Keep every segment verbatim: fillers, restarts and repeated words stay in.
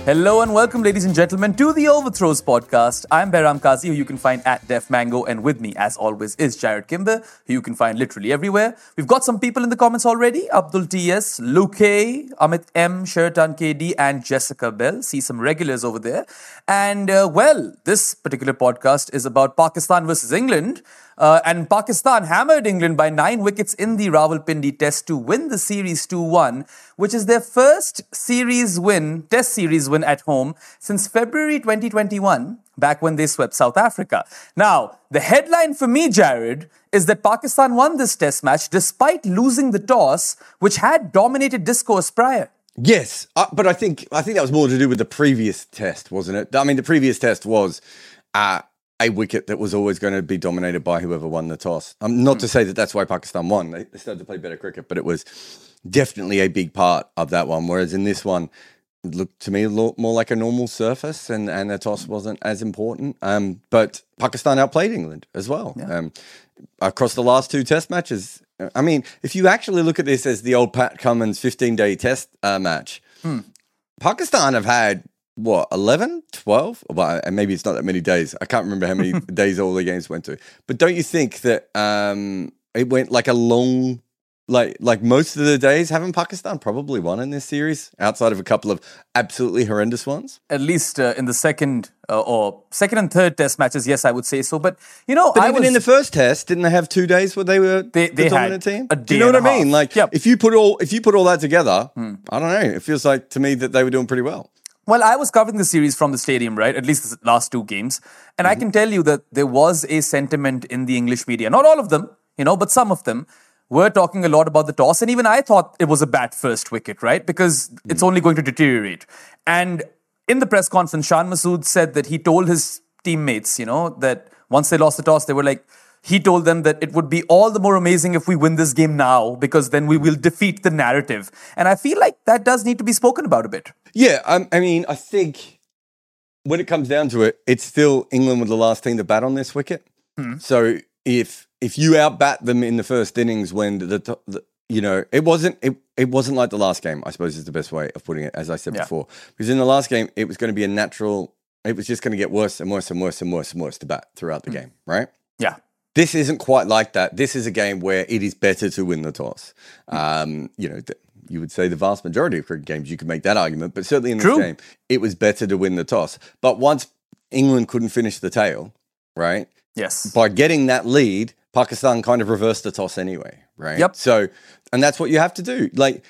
Hello and welcome, ladies and gentlemen, to the Overthrows podcast. I'm Behram Kazi, who you can find at Def Mango, and with me, as always, is Jared Kimber, who you can find literally everywhere. We've got some people in the comments already: Abdul T S, Luke A, Amit M, Shertan K D, and Jessica Bell. See some regulars over there. And uh, well, this particular podcast is about Pakistan versus England. Uh, and Pakistan hammered England by nine wickets in the Rawalpindi Test to win the series two one, which is their first series win, Test series win at home since February twenty twenty-one, back when they swept South Africa. Now, the headline for me, Jared, is that Pakistan won this Test match despite losing the toss, which had dominated discourse prior. Yes, uh, but I think I think that was more to do with the previous Test, wasn't it? I mean, the previous Test was Uh, a wicket that was always going to be dominated by whoever won the toss. Um, not mm. to say that that's why Pakistan won. They, they started to play better cricket, but it was definitely a big part of that one. Whereas in this one, it looked to me a lot more like a normal surface, and, and the toss wasn't as important. Um, but Pakistan outplayed England as well. Yeah. Um, across the last two Test matches. I mean, if you actually look at this as the old Pat Cummins fifteen-day Test uh, match, mm. Pakistan have had what, eleven, twelve? Well, and maybe it's not that many days. I can't remember how many days all the games went to. But don't you think that um, it went like a long, like like most of the days? Haven't Pakistan probably won in this series outside of a couple of absolutely horrendous ones? At least uh, in the second uh, or second and third Test matches, yes, I would say so. But you know, but I even was, in the first Test, didn't they have two days where they were they, they the dominant had team? A Do you know what I mean? Half. Like, yep. if you put all if you put all that together, hmm. I don't know. It feels like to me that they were doing pretty well. Well, I was covering the series from the stadium, right? At least the last two games. And mm-hmm. I can tell you that there was a sentiment in the English media. Not all of them, you know, but some of them were talking a lot about the toss. And even I thought it was a bad first wicket, right? Because mm-hmm. it's only going to deteriorate. And in the press conference, Shan Masood said that he told his teammates, you know, that once they lost the toss, they were like, he told them that it would be all the more amazing if we win this game now, because then we will defeat the narrative. And I feel like that does need to be spoken about a bit. Yeah, um, I mean, I think when it comes down to it, it's still England were the last team to bat on this wicket. Hmm. So if if you outbat them in the first innings, when the, the, the you know it wasn't it, it wasn't like the last game, I suppose is the best way of putting it. As I said yeah. before, because in the last game it was going to be a natural. It was just going to get worse and worse and worse and worse and worse to bat throughout the hmm. game, right? Yeah. This isn't quite like that. This is a game where it is better to win the toss. Um, you know, th- you would say the vast majority of cricket games, you could make that argument, but certainly in this True. game, it was better to win the toss. But once England couldn't finish the tail, right? Yes. By getting that lead, Pakistan kind of reversed the toss anyway, right? Yep. So, and that's what you have to do. Like,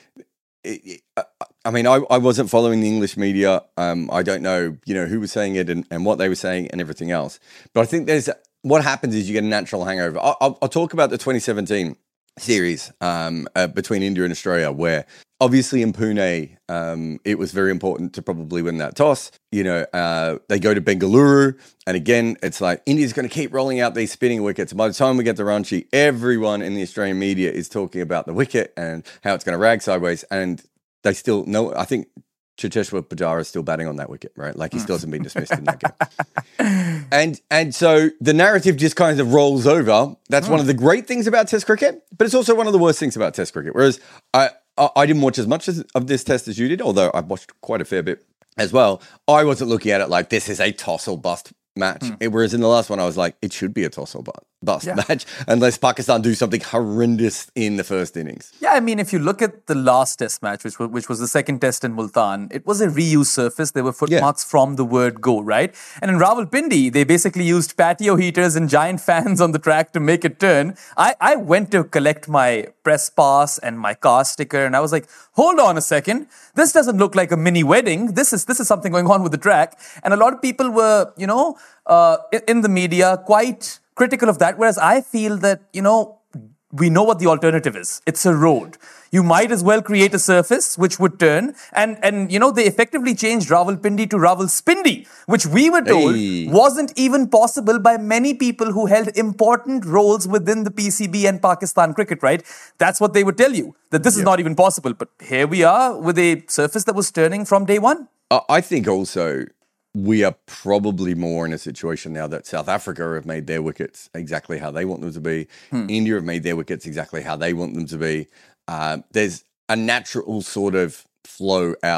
it, it, I mean, I, I wasn't following the English media. Um, I don't know, you know, who was saying it and, and what they were saying and everything else. But I think there's... What happens is you get a natural hangover. I'll, I'll, I'll talk about the twenty seventeen series um, uh, between India and Australia, where obviously in Pune, um, it was very important to probably win that toss. You know, uh, they go to Bengaluru, and again, it's like India's going to keep rolling out these spinning wickets. By the time we get to Ranchi, everyone in the Australian media is talking about the wicket and how it's going to rag sideways, and they still know. I think Cheteshwar Pujara is still batting on that wicket, right? Like he still hasn't been dismissed in that game. And and so the narrative just kind of rolls over. That's mm. one of the great things about Test cricket, but it's also one of the worst things about Test cricket. Whereas I I, I didn't watch as much as, of this Test as you did, although I watched quite a fair bit as well. I wasn't looking at it like this is a toss or bust match. Mm. It, whereas in the last one, I was like, it should be a toss or bust. bust yeah. match unless Pakistan do something horrendous in the first innings. Yeah, I mean, if you look at the last Test match, which was, which was the second Test in Multan, it was a reused surface. There were footmarks yeah. from the word go, right? And in Rawalpindi, they basically used patio heaters and giant fans on the track to make it turn. I, I went to collect my press pass and my car sticker, and I was like, hold on a second. This doesn't look like a mini wedding. This is this is something going on with the track. And a lot of people were, you know, uh, in the media quite critical of that, whereas I feel that, you know, we know what the alternative is. It's a road. You might as well create a surface which would turn. And, and you know, they effectively changed Rawalpindi to Rawalspindi, which we were told hey. wasn't even possible by many people who held important roles within the P C B and Pakistan cricket, right? That's what they would tell you, that this yeah. is not even possible. But here we are with a surface that was turning from day one. Uh, I think also we are probably more in a situation now that South Africa have made their wickets exactly how they want them to be. Hmm. India have made their wickets exactly how they want them to be. Uh, there's a natural sort of flow out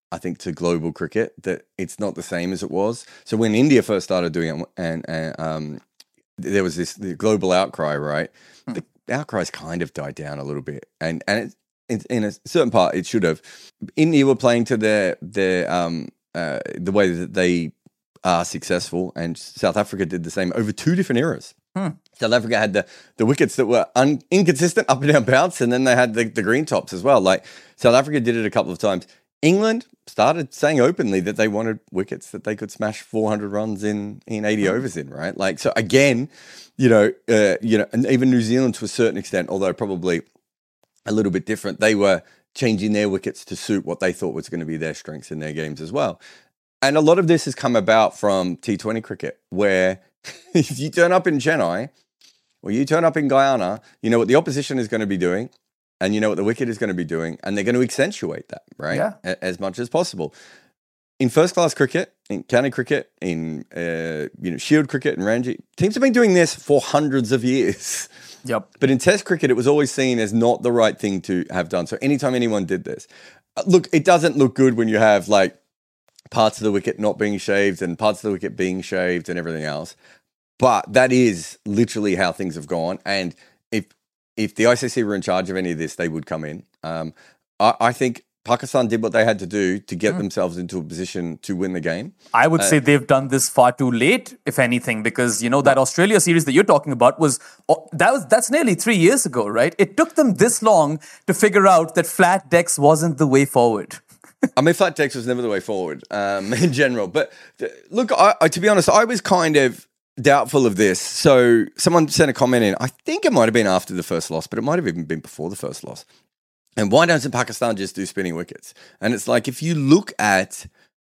I think, to global cricket, that it's not the same as it was. So when India first started doing it, and, and um, there was this the global outcry, right? Hmm. The outcry's kind of died down a little bit, and and it's, in, in a certain part, it should have. India were playing to their their um uh, the way that they are successful, and South Africa did the same over two different eras. Hmm. South Africa had the, the wickets that were un, inconsistent, up and down bounce, and then they had the, the green tops as well. Like South Africa did it a couple of times. England started saying openly that they wanted wickets that they could smash four hundred runs in in eighty hmm. overs in, right? Like, so again, you know, uh, you know, and even New Zealand to a certain extent, although probably a little bit different, they were changing their wickets to suit what they thought was going to be their strengths in their games as well. And a lot of this has come about from T twenty cricket, where if you turn up in Chennai or you turn up in Guyana, you know what the opposition is going to be doing, and you know what the wicket is going to be doing, and they're going to accentuate that, right? Yeah. A- as much as possible. In first-class cricket, in county cricket, in uh, you know Shield cricket and Ranji, teams have been doing this for hundreds of years. Yep. But in Test cricket, it was always seen as not the right thing to have done. So anytime anyone did this, uh, look, it doesn't look good when you have like parts of the wicket not being shaved and parts of the wicket being shaved and everything else. But that is literally how things have gone. And if if the I C C were in charge of any of this, they would come in. Um, I, I think Pakistan did what they had to do to get mm. themselves into a position to win the game. I would uh, say they've done this far too late, if anything, because, you know, that Australia series that you're talking about was, that was that's nearly three years ago, right? It took them this long to figure out that flat decks wasn't the way forward. I mean, flat decks was never the way forward um, in general. But look, I, I, to be honest, I was kind of doubtful of this. So someone sent a comment in. I think it might have been after the first loss, but it might have even been before the first loss. And why doesn't Pakistan just do spinning wickets? And it's like, if you look at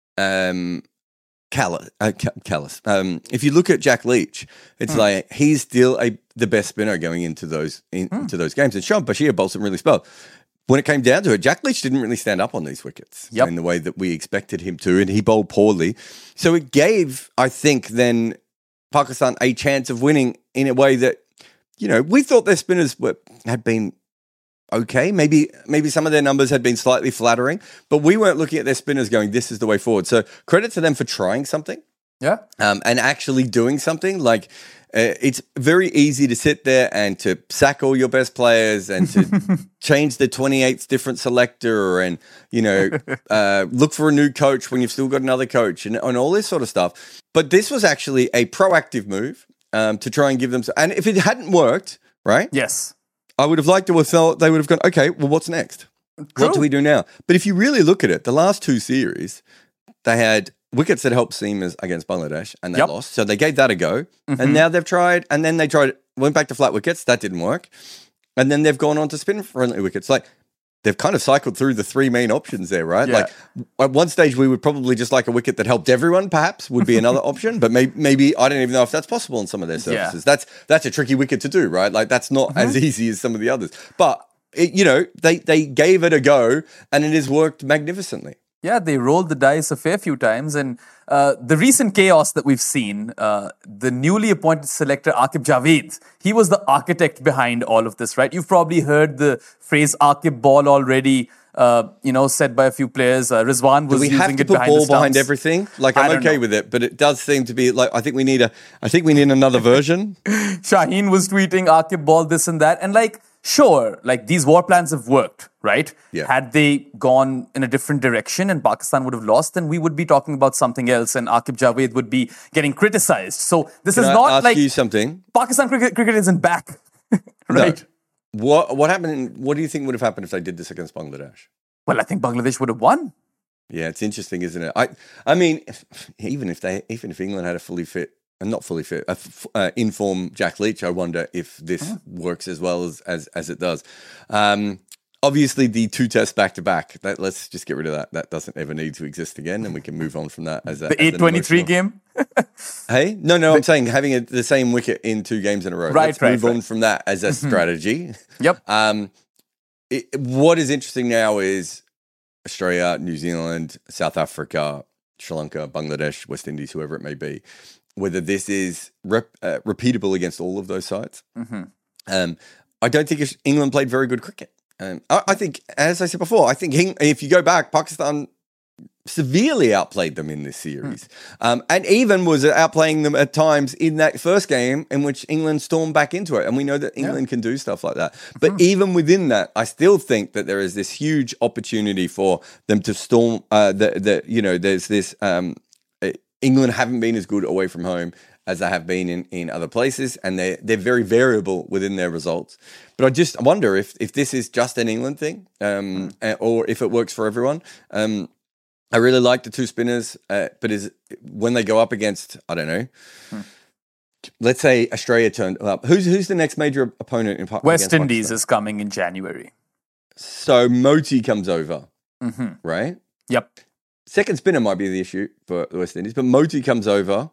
um, Callis, uh, Callis, um, if you look at Jack Leach, it's mm. like he's still a the best spinner going into those in, mm. into those games. And Sean Bashir bowls some really spell. When it came down to it, Jack Leach didn't really stand up on these wickets yep. in the way that we expected him to, and he bowled poorly. So it gave, I think, then Pakistan a chance of winning in a way that, you know, we thought their spinners were had been okay. Maybe maybe some of their numbers had been slightly flattering, but we weren't looking at their spinners going, this is the way forward. So credit to them for trying something. Yeah. Um, and actually doing something. Like, uh, it's very easy to sit there and to sack all your best players and to change the twenty-eighth different selector and, you know, uh, look for a new coach when you've still got another coach and, and all this sort of stuff. But this was actually a proactive move um, to try and give them... And if it hadn't worked, right? Yes. I would have liked to have felt they would have gone, okay, well, what's next? True. What do we do now? But if you really look at it, the last two series, they had wickets that helped seamers against Bangladesh and they yep. lost. So they gave that a go. Mm-hmm. And now they've tried, and then they tried, went back to flat wickets. That didn't work. And then they've gone on to spin-friendly wickets. Like, they've kind of cycled through the three main options there, right? Yeah. Like, at one stage, we would probably just like a wicket that helped everyone, perhaps, would be another option. But maybe, maybe, I don't even know if that's possible on some of their surfaces. Yeah. That's that's a tricky wicket to do, right? Like, that's not mm-hmm. as easy as some of the others. But, it, you know, they, they gave it a go, and it has worked magnificently. Yeah, they rolled the dice a fair few times. And uh, the recent chaos that we've seen, uh, the newly appointed selector, Aqib Javed, he was the architect behind all of this, right? You've probably heard the phrase Aqib ball already, uh, you know, said by a few players. Uh, Rizwan was using it behind the stumps. Do we have to put ball behind everything? Like, I'm okay know. with it, but it does seem to be like, I think we need a, I think we need another version. Shaheen was tweeting Aqib ball this and that. And like, sure, like these war plans have worked, right? Yeah. Had they gone in a different direction and Pakistan would have lost, then we would be talking about something else and Aqib Javed would be getting criticized. So this Can is I not ask like you something? Pakistan cricket, cricket isn't back, right? No. What what happened? What do you think would have happened if they did this against Bangladesh? Well, I think Bangladesh would have won. Yeah, it's interesting, isn't it? I I mean, if, even if they even if England had a fully fit. And not fully fit, uh, f- uh, in-form Jack Leach, I wonder if this oh. works as well as as, as it does. Um, obviously, the two tests back-to-back, that, let's just get rid of that. That doesn't ever need to exist again, and we can move on from that. As a, The eight twenty-three game? Hey? No, no, I'm saying having a, the same wicket in two games in a row. Right, let's right, move right. on from that as a strategy. Yep. Um, it, what is interesting now is Australia, New Zealand, South Africa, Sri Lanka, Bangladesh, West Indies, whoever it may be, whether this is rep, uh, repeatable against all of those sides. Mm-hmm. Um, I don't think England played very good cricket. Um, I, I think, as I said before, I think if you go back, Pakistan severely outplayed them in this series. Hmm. Um, and even was outplaying them at times in that first game in which England stormed back into it. And we know that England yeah. can do stuff like that. But mm-hmm. even within that, I still think that there is this huge opportunity for them to storm, uh, the, the, you know, there's this, um, England haven't been as good away from home as they have been in, in other places, and they're, they're very variable within their results. But I just wonder if, if this is just an England thing, um, mm. or if it works for everyone. Um, I really like the two spinners, uh, but is when they go up against, I don't know, hmm. let's say Australia turned up. Who's who's the next major opponent in Pakistan? West Indies is coming in January. So Moti comes over, mm-hmm. right? Yep. Second spinner might be the issue for the West Indies, but Moti comes over.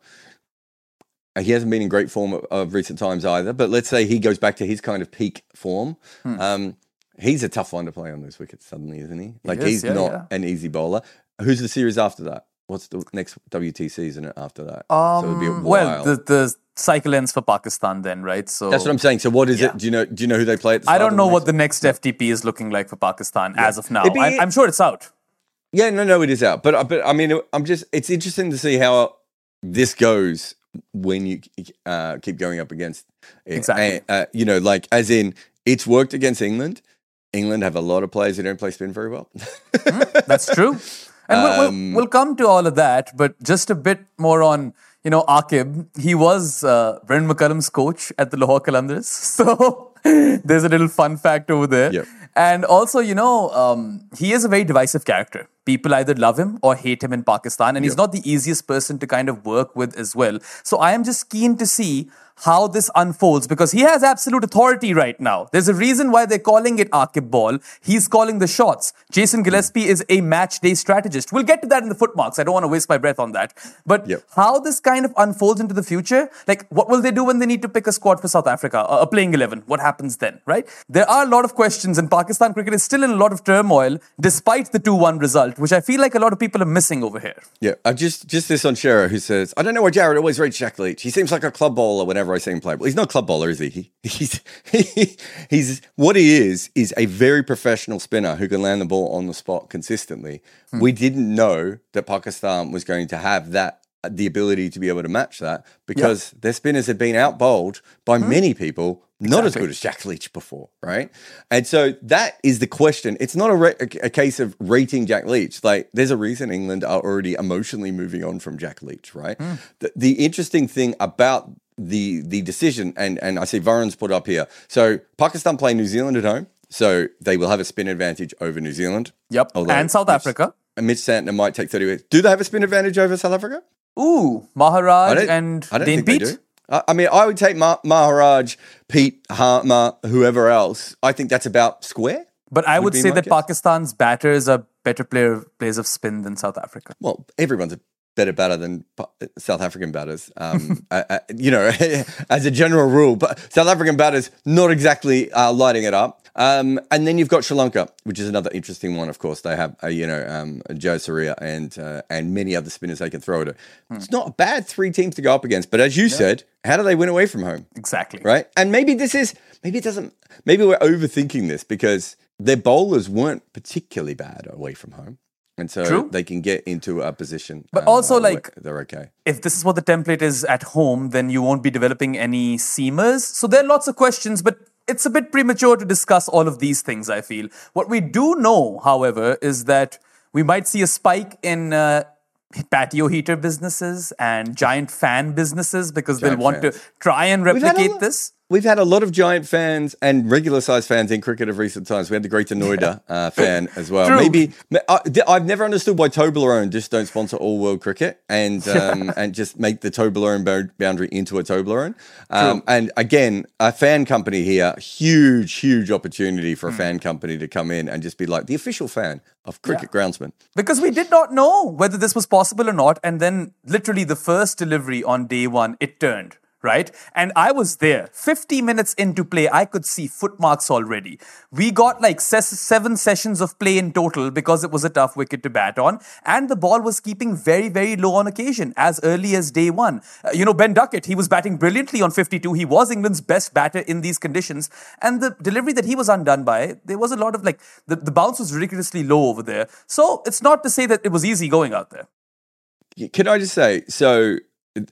He hasn't been in great form of, of recent times either, but let's say he goes back to his kind of peak form. Hmm. Um, he's a tough one to play on those wickets suddenly, isn't he? Like, he is, he's yeah, not yeah. an easy bowler. Who's the series after that? What's the next W T C, isn't it, after that? Um, so it'll be a while. Well, the, the cycle ends for Pakistan then, right? So that's what I'm saying. So what is yeah. it? Do you know Do you know who they play at the I start don't know the what the next F T P is looking like for Pakistan yeah. as of now. Be, I, I'm sure it's out. Yeah, no, no, it is out. But, but I mean, I'm just, it's interesting to see how this goes when you uh, keep going up against it. Exactly. Uh, you know, like, as in, it's worked against England. England have a lot of players who don't play spin very well. mm, that's true. And we'll, um, we'll, we'll come to all of that, but just a bit more on, you know, Aqib. He was uh, Brendan McCullum's coach at the Lahore Qalandars. So there's a little fun fact over there. Yep. And also, you know, um, he is a very divisive character. People either love him or hate him in Pakistan. And he's yep. not the easiest person to kind of work with as well. So I am just keen to see how this unfolds, because he has absolute authority right now. There's a reason why they're calling it Aqib Ball. He's calling the shots. Jason Gillespie is a match day strategist. We'll get to that in the footmarks. I don't want to waste my breath on that. But yep. how this kind of unfolds into the future, like what will they do when they need to pick a squad for South Africa, a playing eleven? What happens then, right? There are a lot of questions, and Pakistan cricket is still in a lot of turmoil despite the two one result, which I feel like a lot of people are missing over here. Yeah, I just just this on Shearer, who says, I don't know why Jared always rates Jack Leach. He seems like a club bowler whenever I see him play. Well, he's not a club bowler, is he? he he's, he, he's what he is is a very professional spinner who can land the ball on the spot consistently. Hmm. We didn't know that Pakistan was going to have that, the ability to be able to match that, because yep. their spinners had been out bowled by hmm. many people. Not exactly. as good as Jack Leach before, right? And so that is the question. It's not a, re- a case of rating Jack Leach. Like, there's a reason England are already emotionally moving on from Jack Leach, right? Mm. The, the interesting thing about the the decision, and, and I see Varun's put up here. So Pakistan play New Zealand at home, so they will have a spin advantage over New Zealand. Yep, and South Mitch, Africa. And Mitch Santner might take thirty weeks. Do they have a spin advantage over South Africa? Ooh, Maharaj and Dane Pete? I mean, I would take Ma- Maharaj, Pete, Harmer, whoever else. I think that's about square. But I would, would say that guess. Pakistan's batters are better player, players of spin than South Africa. Well, everyone's a better batter than South African batters, um, uh, uh, you know, as a general rule. But South African batters not exactly uh, lighting it up. Um, and then you've got Sri Lanka, which is another interesting one. Of course, they have uh, you know um, Joe Surya and uh, and many other spinners they can throw at it. Hmm. It's not a bad three teams to go up against. But as you yeah. said, how do they win away from home? Exactly. Right. And maybe this is maybe it doesn't. Maybe we're overthinking this because their bowlers weren't particularly bad away from home. And so True. they can get into a position. But uh, also, like, they're okay. If this is what the template is at home, then you won't be developing any seamers. So there are lots of questions, but it's a bit premature to discuss all of these things, I feel. What we do know, however, is that we might see a spike in uh, patio heater businesses and giant fan businesses because giant they'll want fans. to try and replicate lot, this. We've had a lot of giant fans and regular sized fans in cricket of recent times. We had the Greater Noida uh, fan as well. True. Maybe I, I've never understood why Toblerone just don't sponsor all world cricket and um, and just make the Toblerone boundary into a Toblerone. Um, and again, a fan company here, huge, huge opportunity for a mm. fan company to come in and just be like the official fan of Cricket yeah. Groundsman. Because we did not know whether this was possible or not. And then literally the first delivery on day one, it turned. right? And I was there. fifty minutes into play, I could see footmarks already. We got like ses- seven sessions of play in total because it was a tough wicket to bat on. And the ball was keeping very, very low on occasion as early as day one. Uh, you know, Ben Duckett, he was batting brilliantly on fifty-two. He was England's best batter in these conditions. And the delivery that he was undone by, there was a lot of like, the, the bounce was ridiculously low over there. So it's not to say that it was easy going out there. Can I just say, so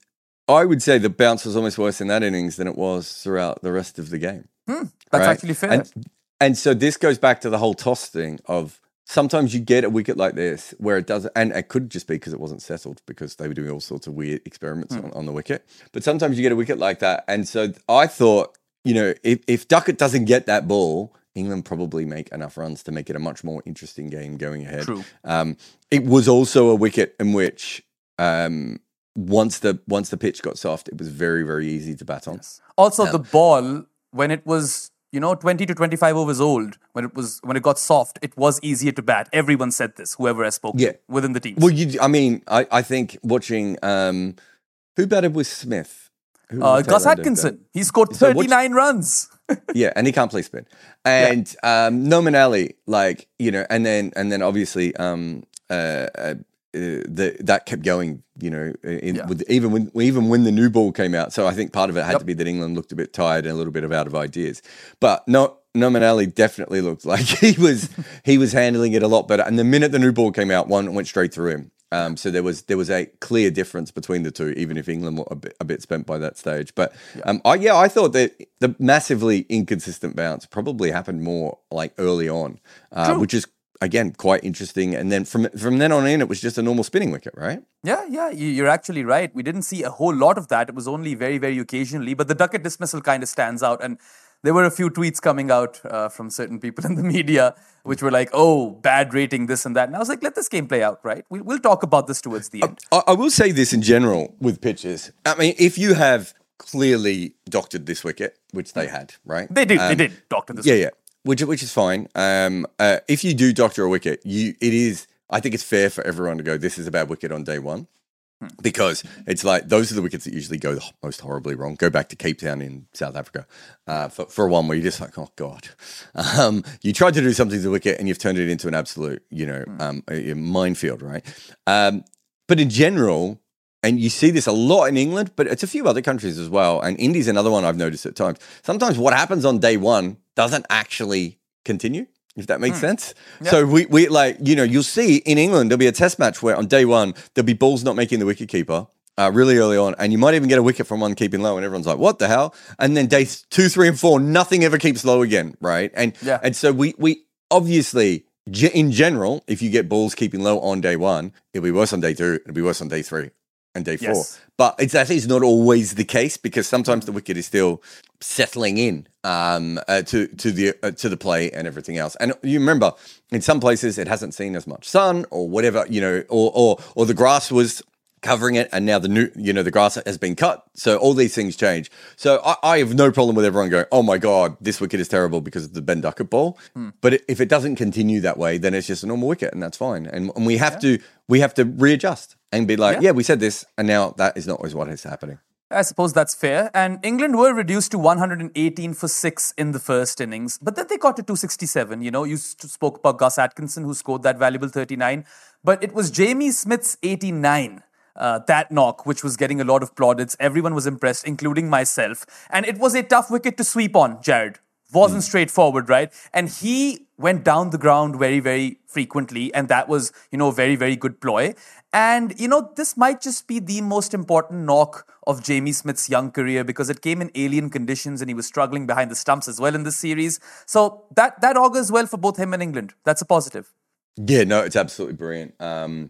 I would say the bounce was almost worse in that innings than it was throughout the rest of the game. Hmm, that's right? actually fair. And, and so this goes back to the whole toss thing of sometimes you get a wicket like this where it doesn't, and it could just be because it wasn't settled because they were doing all sorts of weird experiments hmm. on, on the wicket. But sometimes you get a wicket like that. And so I thought, you know, if, if Duckett doesn't get that ball, England probably make enough runs to make it a much more interesting game going ahead. True. Um, it was also a wicket in which... Um, Once the once the pitch got soft, it was very, very easy to bat on. Yes. Also, um, the ball, when it was, you know, twenty to twenty-five overs old, when it was when it got soft, it was easier to bat. Everyone said this, whoever has spoken yeah. within the team. Well, you, I mean, I, I think watching um, who batted with Smith? Who uh, Gus Atkinson. He scored thirty-nine so runs. Yeah, and he can't play spin. And yeah. um, Noman Ali, like, you know, and then and then obviously um, uh, uh, Uh, the, that kept going, you know, in, yeah. with, even when even when the new ball came out. So I think part of it had yep. to be that England looked a bit tired and a little bit of out of ideas. But no, Noman Ali definitely looked like he was he was handling it a lot better. And the minute the new ball came out, one went straight through him. Um, so there was there was a clear difference between the two, even if England were a bit, a bit spent by that stage. But yeah. Um, I, yeah, I thought that the massively inconsistent bounce probably happened more like early on, uh, which is. Again, quite interesting. And then from from then on in, it was just a normal spinning wicket, right? Yeah, yeah, you're actually right. We didn't see a whole lot of that. It was only very, very occasionally. But the Duckett dismissal kind of stands out. And there were a few tweets coming out uh, from certain people in the media, which were like, oh, bad rating, this and that. And I was like, let this game play out, right? We, we'll talk about this towards the end. I, I will say this in general with pitches. I mean, if you have clearly doctored this wicket, which they had, right? They did, um, they did doctor this yeah, wicket. Yeah. Which which is fine. Um, uh, if you do doctor a wicket, you it is. I think it's fair for everyone to go. This is a bad wicket on day one, hmm. because it's like those are the wickets that usually go the most horribly wrong. Go back to Cape Town in South Africa uh, for for one where you're just like, oh god, um, you tried to do something to the wicket and you've turned it into an absolute, you know, hmm. um, a, a minefield, right? Um, but in general. And you see this a lot in England, but it's a few other countries as well. And India's another one I've noticed at times. Sometimes what happens on day one doesn't actually continue, if that makes mm. sense. Yep. So we, we like, you know, you'll see in England, there'll be a test match where on day one, there'll be balls not making the wicketkeeper uh, really early on. And you might even get a wicket from one keeping low and everyone's like, what the hell? And then day two, three, and four, nothing ever keeps low again, right? And, yeah. and so we, we obviously... in general, if you get balls keeping low on day one, it'll be worse on day two, it'll be worse on day three. And day four, yes. But it's that is not always the case because sometimes the wicket is still settling in um, uh, to to the uh, to the play and everything else. And you remember, in some places it hasn't seen as much sun or whatever, you know, or or or the grass was covering it, and now the new, you know, the grass has been cut. So all these things change. So I, I have no problem with everyone going, oh my god, this wicket is terrible because of the Ben Duckett ball. Hmm. But if it doesn't continue that way, then it's just a normal wicket, and that's fine. And, and we have yeah. to we have to readjust. And be like, yeah. yeah, we said this, and now that is not always what is happening. I suppose that's fair. And England were reduced to one hundred eighteen for six in the first innings, but then they got to two sixty-seven. You know, you spoke about Gus Atkinson, who scored that valuable thirty-nine, but it was Jamie Smith's eighty-nine. Uh, that knock, which was getting a lot of plaudits. Everyone was impressed, including myself. And it was a tough wicket to sweep on, Jared. Wasn't mm. straightforward, right? And he went down the ground very, very frequently. And that was, you know, a very, very good ploy. And, you know, this might just be the most important knock of Jamie Smith's young career because it came in alien conditions and he was struggling behind the stumps as well in this series. So that, that augurs well for both him and England. That's a positive. Yeah, no, it's absolutely brilliant. Um,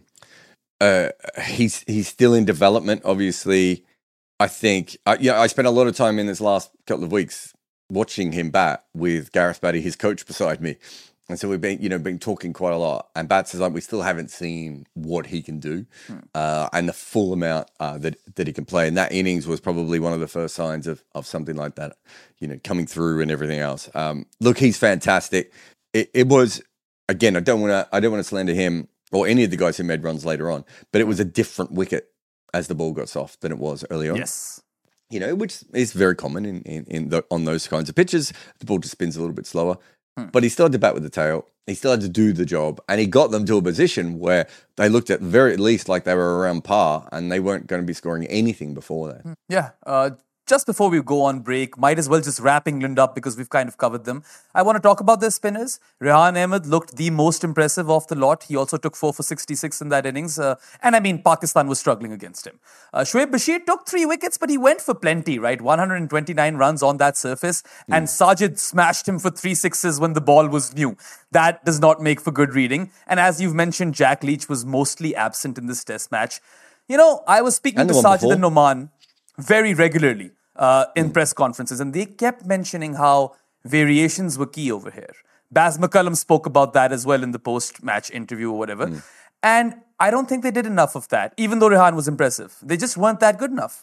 uh, he's he's still in development, obviously. I think, uh, yeah, I spent a lot of time in this last couple of weeks watching him bat with Gareth Batty, his coach, beside me. And so we've been, you know, been talking quite a lot. And Bat says, like, we still haven't seen what he can do hmm. uh, and the full amount uh, that that he can play. And that innings was probably one of the first signs of of something like that, you know, coming through and everything else. Um, look, he's fantastic. It, it was, again, I don't want to, I don't want to slander him or any of the guys who made runs later on, but it was a different wicket as the ball got soft than it was early on. Yes. you know, which is very common in, in, in the, on those kinds of pitches. The ball just spins a little bit slower. Hmm. But he still had to bat with the tail. He still had to do the job. And he got them to a position where they looked at the very least like they were around par and they weren't going to be scoring anything before that. Yeah. Uh, just before we go on break, might as well just wrap England up because we've kind of covered them. I want to talk about their spinners. Rehan Ahmed looked the most impressive of the lot. He also took four for sixty-six in that innings. Uh, and I mean, Pakistan was struggling against him. Uh, Shoaib Bashir took three wickets, but he went for plenty, right? one hundred twenty-nine runs on that surface. Mm. And Sajid smashed him for three sixes when the ball was new. That does not make for good reading. And as you've mentioned, Jack Leach was mostly absent in this test match. You know, I was speaking to Sajid before. and Noman very regularly. Uh, in mm. press conferences, and they kept mentioning how variations were key over here. Baz McCullum spoke about that as well in the post-match interview or whatever. Mm. And I don't think they did enough of that, even though Rehan was impressive. They just weren't that good enough.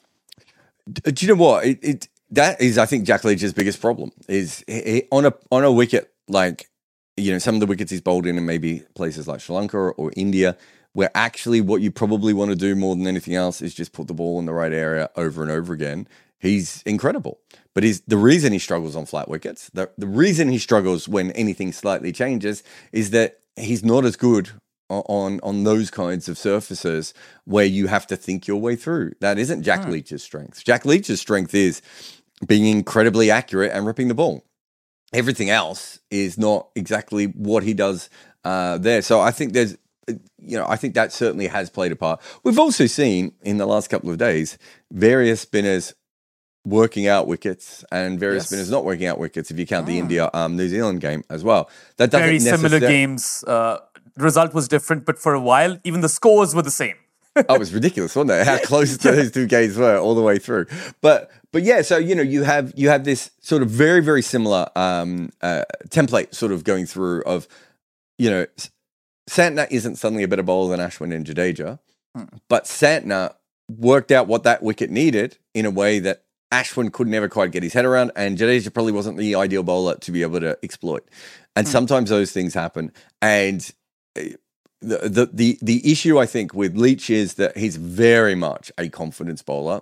Do you know what? It, it that is, I think, Jack Leach's biggest problem is he, he, on a on a wicket like, you know, some of the wickets he's bowled in, and maybe places like Sri Lanka or, or India, where actually what you probably want to do more than anything else is just put the ball in the right area over and over again. He's incredible. But he's, the reason he struggles on flat wickets, the, the reason he struggles when anything slightly changes is that he's not as good on, on those kinds of surfaces where you have to think your way through. That isn't Jack hmm. Leach's strength. Jack Leach's strength is being incredibly accurate and ripping the ball. Everything else is not exactly what he does uh, there. So I think there's, you know, I think that certainly has played a part. We've also seen in the last couple of days various spinners working out wickets and various yes. spinners not working out wickets if you count mm. the India um, New Zealand game as well. That doesn't Very similar necessar- games. Uh, the result was different, but for a while, even the scores were the same. Oh, it was ridiculous, wasn't it? How close yeah. those two games were all the way through. But but yeah, so you know, you have you have this sort of very, very similar um, uh, template sort of going through of, you know, Santner isn't suddenly a better bowler than Ashwin and Jadeja, mm. but Santner worked out what that wicket needed in a way that Ashwin could never quite get his head around, and Jadeja probably wasn't the ideal bowler to be able to exploit. And mm. sometimes those things happen. And the, the the the issue, I think, with Leach is that he's very much a confidence bowler.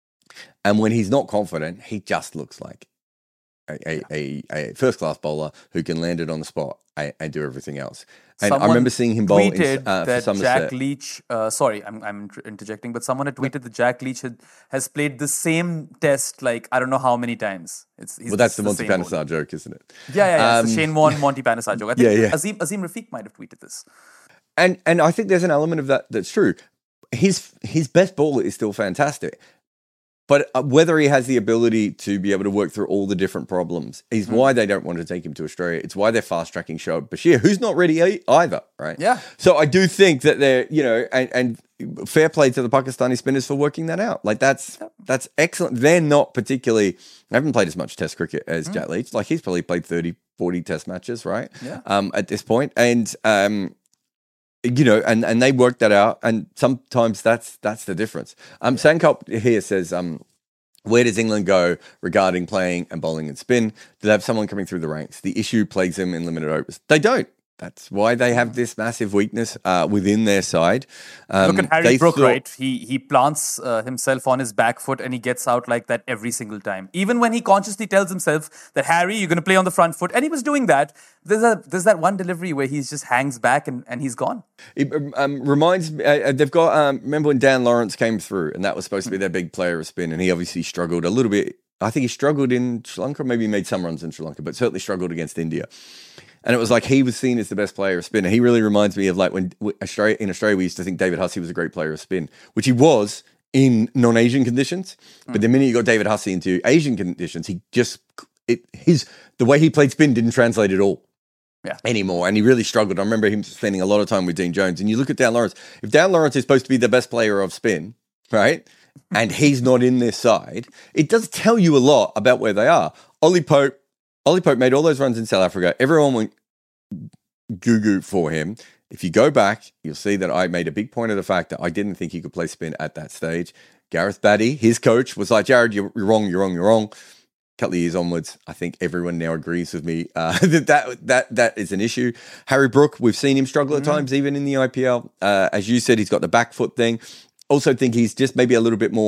And when he's not confident, he just looks like a, a, a, a first-class bowler who can land it on the spot and, and do everything else. And someone I remember seeing him bowl in, uh, that for Somerset. Jack Leach, uh, sorry, I'm, I'm interjecting, but someone had tweeted that Jack Leach had, has played the same test like I don't know how many times. It's he's, well, that's the, the Monty Panesar joke, isn't it? Yeah, yeah, yeah. Um, it's the Shane Warne Monty Panesar joke. I think yeah, yeah. Azim, Azim Rafiq might have tweeted this. And and I think there's an element of that that's true. His his best ball is still fantastic. But whether he has the ability to be able to work through all the different problems is mm. why they don't want to take him to Australia. It's why they're fast-tracking Shoaib Bashir, who's not ready either, right? Yeah. So I do think that they're, you know, and, and fair play to the Pakistani spinners for working that out. Like, that's that's excellent. They're not particularly, they haven't played as much Test cricket as mm. Jack Leach. Like, he's probably played thirty, forty Test matches, right? Yeah. Um, at this point. And, um, you know, and, and they work that out, and sometimes that's that's the difference. Um, yeah. Sankop here says, um, where does England go regarding playing and bowling and spin? Do they have someone coming through the ranks? The issue plagues them in limited overs. They don't. That's why they have this massive weakness uh, within their side. Um, Look at Harry Brook, thought, right? He he plants uh, himself on his back foot and he gets out like that every single time. Even when he consciously tells himself that, Harry, you're going to play on the front foot. And he was doing that. There's a there's that one delivery where he just hangs back and, and he's gone. It um, reminds me, uh, they've got, um, remember when Dan Lawrence came through and that was supposed to be their big player of spin, and he obviously struggled a little bit. I think he struggled in Sri Lanka, maybe he made some runs in Sri Lanka, but certainly struggled against India. And it was like he was seen as the best player of spin. He really reminds me of like when Australia, in Australia we used to think David Hussey was a great player of spin, which he was in non-Asian conditions. Mm. But the minute you got David Hussey into Asian conditions, he just it his the way he played spin didn't translate at all. Yeah. Anymore, and he really struggled. I remember him spending a lot of time with Dean Jones. And you look at Dan Lawrence. If Dan Lawrence is supposed to be the best player of spin, right, and he's not in this side, it does tell you a lot about where they are. Ollie Pope. Ollie Pope made all those runs in South Africa. Everyone went goo-goo for him. If you go back, you'll see that I made a big point of the fact that I didn't think he could play spin at that stage. Gareth Batty, his coach, was like, Jared, you're, you're wrong, you're wrong, you're wrong. A couple of years onwards, I think everyone now agrees with me uh, that, that that that is an issue. Harry Brook, we've seen him struggle at mm-hmm. times, even in the I P L. Uh, as you said, he's got the back foot thing. Also think he's just maybe a little bit more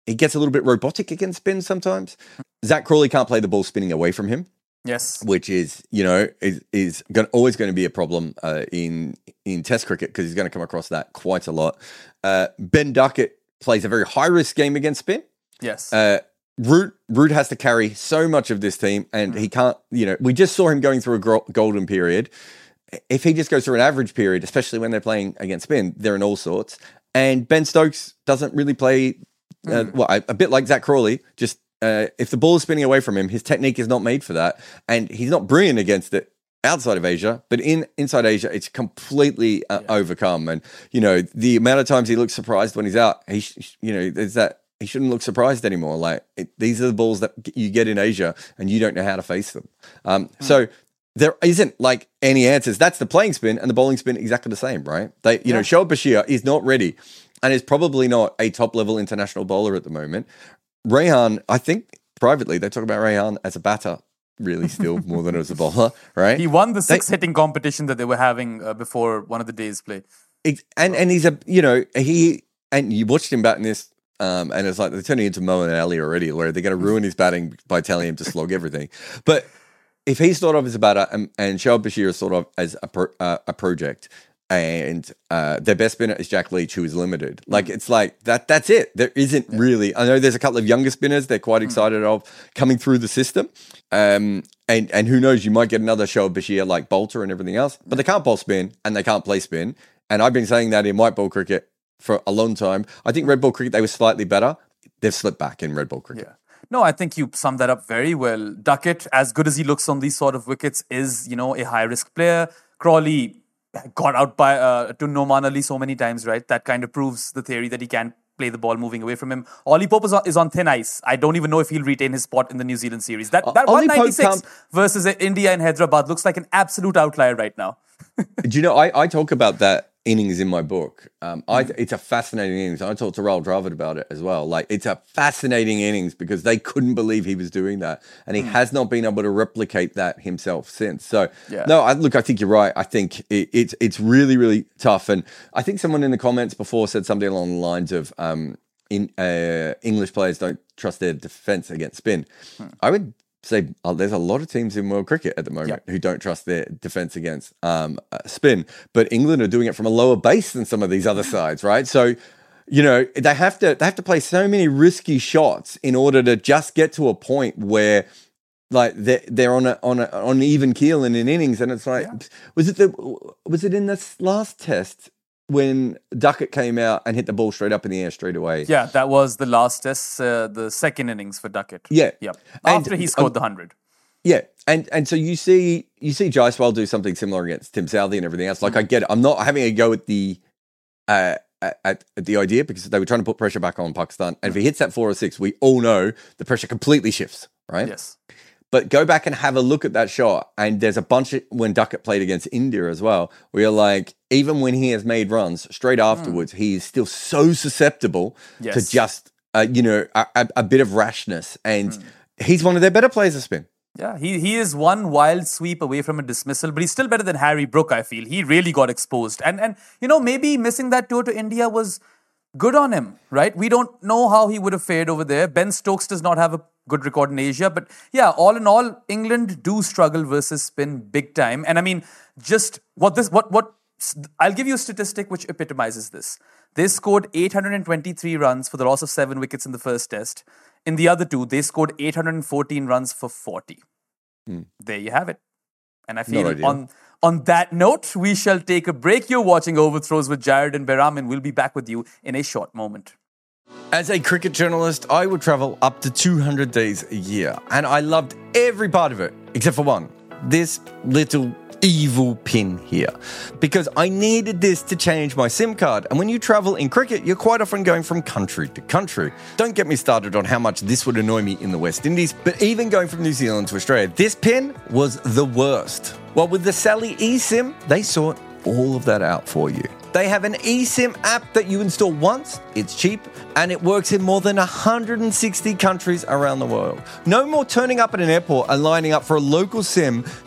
he gets a little bit robotic against spin sometimes. Zach Crawley can't play the ball spinning away from him. Yes, which is, you know, is is going always going to be a problem uh, in in Test cricket because he's going to come across that quite a lot. Uh, Ben Duckett plays a very high risk game against spin. Yes, uh, Root Root has to carry so much of this team, and mm. he can't. You know, we just saw him going through a gro- golden period. If he just goes through an average period, especially when they're playing against spin, they're in all sorts. And Ben Stokes doesn't really play. Uh, mm. Well, a, a bit like Zach Crawley, just. Uh, if the ball is spinning away from him, his technique is not made for that, and he's not brilliant against it outside of Asia. But in inside Asia, it's completely uh, yeah. overcome. And you know, the amount of times he looks surprised when he's out, he, sh- you know, there's that he shouldn't look surprised anymore. Like it, these are the balls that you get in Asia, and you don't know how to face them. Um, mm. So there isn't like any answers. That's the playing spin and the bowling spin exactly the same, right? They, you yeah. know, Shoaib Bashir is not ready, and is probably not a top level international bowler at the moment. Rehan, I think privately they talk about Rehan as a batter, really still more than as a bowler, right? He won the six they, hitting competition that they were having uh, before one of the days play. It, and and he's a you know he and you watched him batting this, um, and it's like they're turning into Moeen Ali already, where they're going to ruin his batting by telling him to slog everything. But if he's thought of as a batter and, and Shoaib Bashir is thought of as a pro, uh, a project. And uh, their best spinner is Jack Leach, who is limited. Like, it's like, that. that's it. There isn't yeah. really... I know there's a couple of younger spinners they're quite excited mm. of coming through the system. Um, and, and who knows, you might get another Shoaib Bashir like Bolter and everything else. But they can't bowl spin, and they can't play spin. And I've been saying that in white ball cricket for a long time. I think red ball cricket, they were slightly better. They've slipped back in red ball cricket. Yeah. No, I think you summed that up very well. Duckett, as good as he looks on these sort of wickets, is, you know, a high-risk player. Crawley... got out by uh, to Noman Ali so many times, right? That kind of proves the theory that he can't play the ball moving away from him. Ollie Pope is on, is on thin ice. I don't even know if he'll retain his spot in the New Zealand series. That that Ollie one ninety-six versus India and Hyderabad looks like an absolute outlier right now. Do you know, I, I talk about that innings in my book. Um, I, it's a fascinating innings. I talked to Rahul Dravid about it as well. Like, it's a fascinating innings because they couldn't believe he was doing that. And he mm. has not been able to replicate that himself since. So, yeah. no, I, look, I think you're right. I think it, it's it's really, really tough. And I think someone in the comments before said something along the lines of um, in uh, English players don't trust their defence against spin. Mm. I would say oh, there's a lot of teams in world cricket at the moment yep. who don't trust their defence against um, uh, spin, but England are doing it from a lower base than some of these other sides, right? So, you know, they have to they have to play so many risky shots in order to just get to a point where, like, they're, they're on a on a on an even keel in an innings, and it's like, yeah. was it the was it in this last test when Duckett came out and hit the ball straight up in the air straight away? Yeah, that was the last test, uh, the second innings for Duckett. Yeah. Yep. After and, he scored um, the one hundred. Yeah, and and so you see you see Jaiswal do something similar against Tim Southee and everything else. Like, mm-hmm. I get it. I'm not having a go at the uh, at, at the idea because they were trying to put pressure back on Pakistan. And if he hits that four or six, we all know the pressure completely shifts, right? Yes. But go back and have a look at that shot. And there's a bunch of, when Duckett played against India as well, where you're like, even when he has made runs, straight afterwards, mm. he is still so susceptible yes. to just, uh, you know, a, a, a bit of rashness. And mm. he's one of their better players to spin. Yeah, he he is one wild sweep away from a dismissal, but he's still better than Harry Brook, I feel. He really got exposed. And, and you know, maybe missing that tour to India was good on him, right? We don't know how he would have fared over there. Ben Stokes does not have a good record in Asia. But yeah, all in all, England do struggle versus spin big time. And I mean, just what this, what, what, I'll give you a statistic which epitomizes this. They scored eight hundred twenty-three runs for the loss of seven wickets in the first test. In the other two, they scored eight hundred fourteen runs for forty. Hmm. There you have it. And I feel on, on that note, we shall take a break. You're watching Overthrows with Jared and Behram, and we'll be back with you in a short moment. As a cricket journalist, I would travel up to two hundred days a year, and I loved every part of it, except for one. This little evil pin here, because I needed this to change my SIM card. And when you travel in cricket, you're quite often going from country to country. Don't get me started on how much this would annoy me in the West Indies, but even going from New Zealand to Australia, this pin was the worst. Well, with the Sally eSIM, they sort all of that out for you. They have an eSIM app that you install once, it's cheap, and it works in more than one hundred sixty countries around the world. No more turning up at an airport and lining up for a local SIM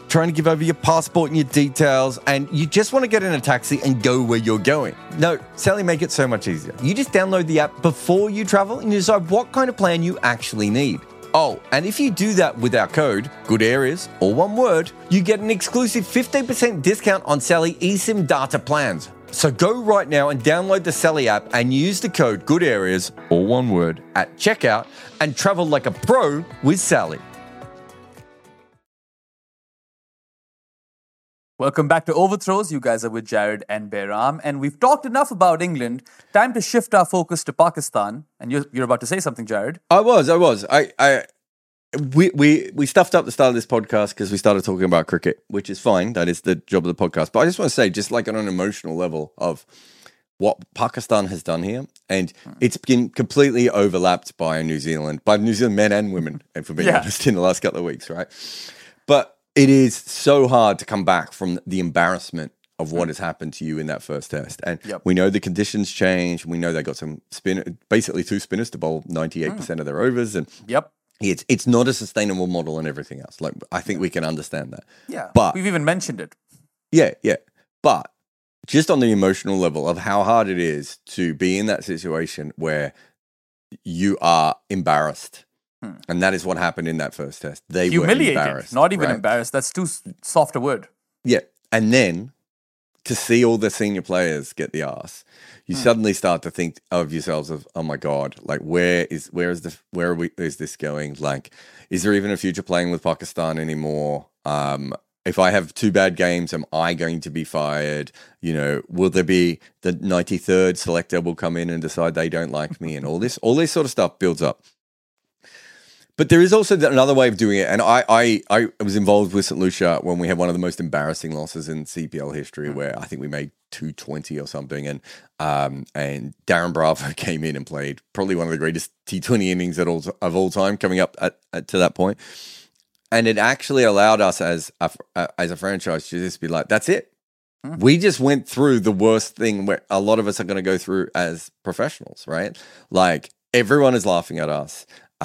trying to give over your passport and your details, and you just want to get in a taxi and go where you're going. No, Sally make it so much easier. You just download the app before you travel and you decide what kind of plan you actually need. Oh, and if you do that with our code, Good Areas, all one word, you get an exclusive fifteen percent discount on Sally eSIM data plans. So go right now and download the Sally app and use the code Good Areas, all one word, at checkout and travel like a pro with Sally. Welcome back to Overthrows. You guys are with Jared and Behram, and we've talked enough about England. Time to shift our focus to Pakistan. And you're, you're about to say something, Jared. I was, I was. I, I, we, we, we stuffed up the start of this podcast because we started talking about cricket, which is fine. That is the job of the podcast. But I just want to say, just like on an emotional level of what Pakistan has done here, and it's been completely overlapped by New Zealand, by New Zealand men and women, and for being Yeah. honest, in the last couple of weeks, right? But it is so hard to come back from the embarrassment of what has happened to you in that first test. And Yep. we know the conditions changed. We know they got some spin, basically two spinners to bowl ninety-eight percent of their overs. And Yep. it's it's not a sustainable model and everything else. Like, I think we can understand that. Yeah. But We've even mentioned it. yeah, yeah. But just on the emotional level of how hard it is to be in that situation where you are embarrassed. Hmm. And that is what happened in that first test. They Humiliated. were embarrassed. Not even right? embarrassed. That's too s- soft a word. Yeah. And then to see all the senior players get the arse, you Hmm. suddenly start to think of yourselves of, oh my God, like where is where is the where are we is this going? Like, is there even a future playing with Pakistan anymore? Um, if I have two bad games, am I going to be fired? You know, will there be the ninety-third selector will come in and decide they don't like me, and all this, all this sort of stuff builds up. But there is also another way of doing it, and I, I, I was involved with Saint Lucia when we had one of the most embarrassing losses in C P L history, where I think we made two twenty or something, and um, and Darren Bravo came in and played probably one of the greatest T twenty innings at all, of all time, coming up at, at, to that point, and it actually allowed us as a, as a franchise to just be like, that's it. Mm. We just went through the worst thing where a lot of us are going to go through as professionals, right? Like, everyone is laughing at us.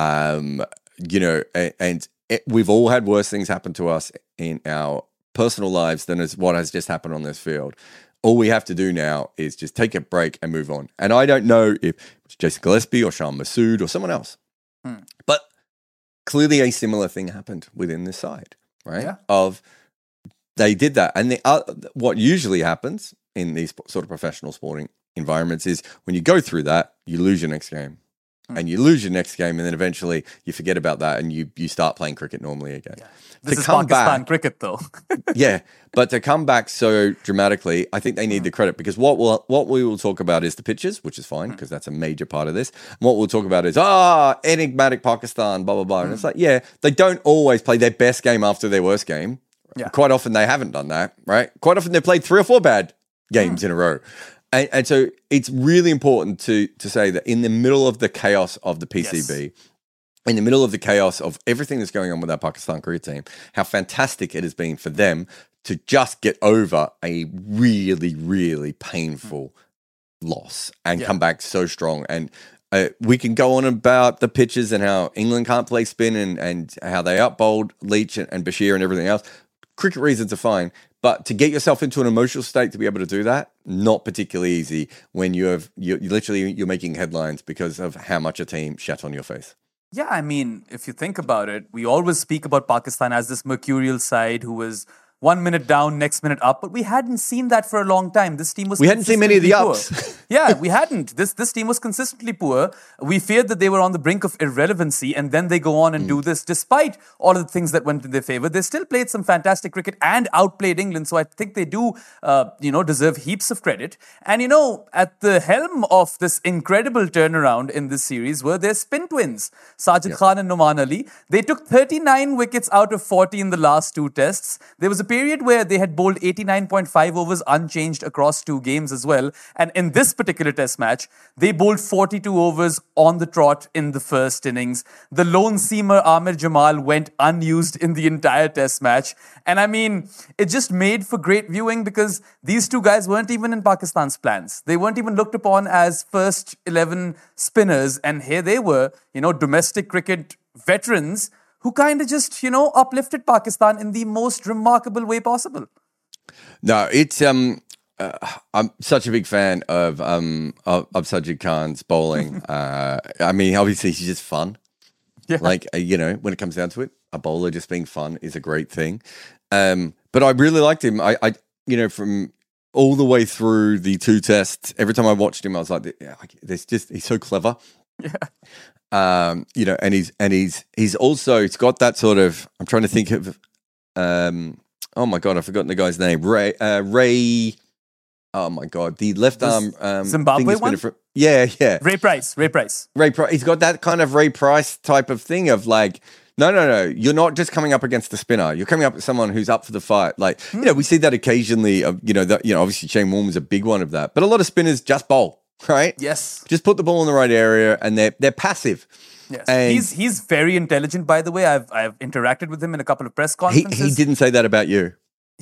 Um, you know, and, and it, we've all had worse things happen to us in our personal lives than is what has just happened on this field. All we have to do now is just take a break and move on. And I don't know if it's Jason Gillespie or Shan Masood or someone else, hmm. but clearly a similar thing happened within this side, right? Yeah. Of they did that. And the, uh, what usually happens in these sort of professional sporting environments is when you go through that, you lose your next game. And you lose your next game, and then eventually you forget about that, and you you start playing cricket normally again. Yeah. This to is come Pakistan back, cricket, though. yeah, but to come back so dramatically, I think they need the credit, because what we'll, what we will talk about is the pitches, which is fine because that's a major part of this. And what we'll talk about is ah, enigmatic Pakistan, blah blah blah, and it's like, yeah, they don't always play their best game after their worst game. Yeah. Quite often they haven't done that, right? Quite often they played three or four bad games mm. in a row. And, and so it's really important to to say that in the middle of the chaos of the P C B, yes. in the middle of the chaos of everything that's going on with our Pakistan cricket team, how fantastic it has been for them to just get over a really, really painful mm. loss and yeah. come back so strong. And uh, we can go on about the pitches and how England can't play spin and, and how they outbowled Leach and, and Bashir and everything else. Cricket reasons are fine. But to get yourself into an emotional state to be able to do that, not particularly easy when you have you literally you're making headlines because of how much a team shat on your face. Yeah, I mean, if you think about it, we always speak about Pakistan as this mercurial side who was one minute down, next minute up, but we hadn't seen that for a long time. This team was we hadn't seen many of the ups. Yeah, we hadn't. This this team was consistently poor. We feared that they were on the brink of irrelevancy, and then they go on and mm. do this. Despite all of the things that went in their favor, they still played some fantastic cricket and outplayed England. So I think they do, uh, you know, deserve heaps of credit. And you know, at the helm of this incredible turnaround in this series were their spin twins, Sajid yep. Khan and Noman Ali. They took thirty-nine wickets out of forty in the last two tests. There was a period where they had bowled eighty-nine point five overs unchanged across two games as well. And in this particular test match, they bowled forty-two overs on the trot in the first innings. The lone seamer Amir Jamal went unused in the entire test match. And I mean, it just made for great viewing because these two guys weren't even in Pakistan's plans. They weren't even looked upon as first eleven spinners. And here they were, you know, domestic cricket veterans who kind of just, you know, uplifted Pakistan in the most remarkable way possible. No, it's um, uh, I'm such a big fan of um of, of Sajid Khan's bowling. uh, I mean, obviously he's just fun. Yeah. Like uh, you know, when it comes down to it, a bowler just being fun is a great thing. Um, but I really liked him. I, I you know, from all the way through the two tests, every time I watched him, I was like, yeah, there's just he's so clever. Yeah. Um, you know, and he's and he's he's also he's got that sort of. I'm trying to think of. Um, oh my god, I've forgotten the guy's name. Ray. Uh, Ray. Oh my god, the left This arm. Um, Zimbabwe one. For, yeah, yeah. Ray Price. Ray Price. Ray Price. He's got that kind of Ray Price type of thing of like. No, no, no. You're not just coming up against a spinner. You're coming up with someone who's up for the fight. Like, mm. you know, we see that occasionally. Of, you know, that, you know, obviously Shane Warne was a big one of that. But a lot of spinners just bowl, right? Yes. Just put the ball in the right area, and they're they're passive. Yes. And he's he's very intelligent, by the way. I've I've interacted with him in a couple of press conferences. He, he didn't say that about you.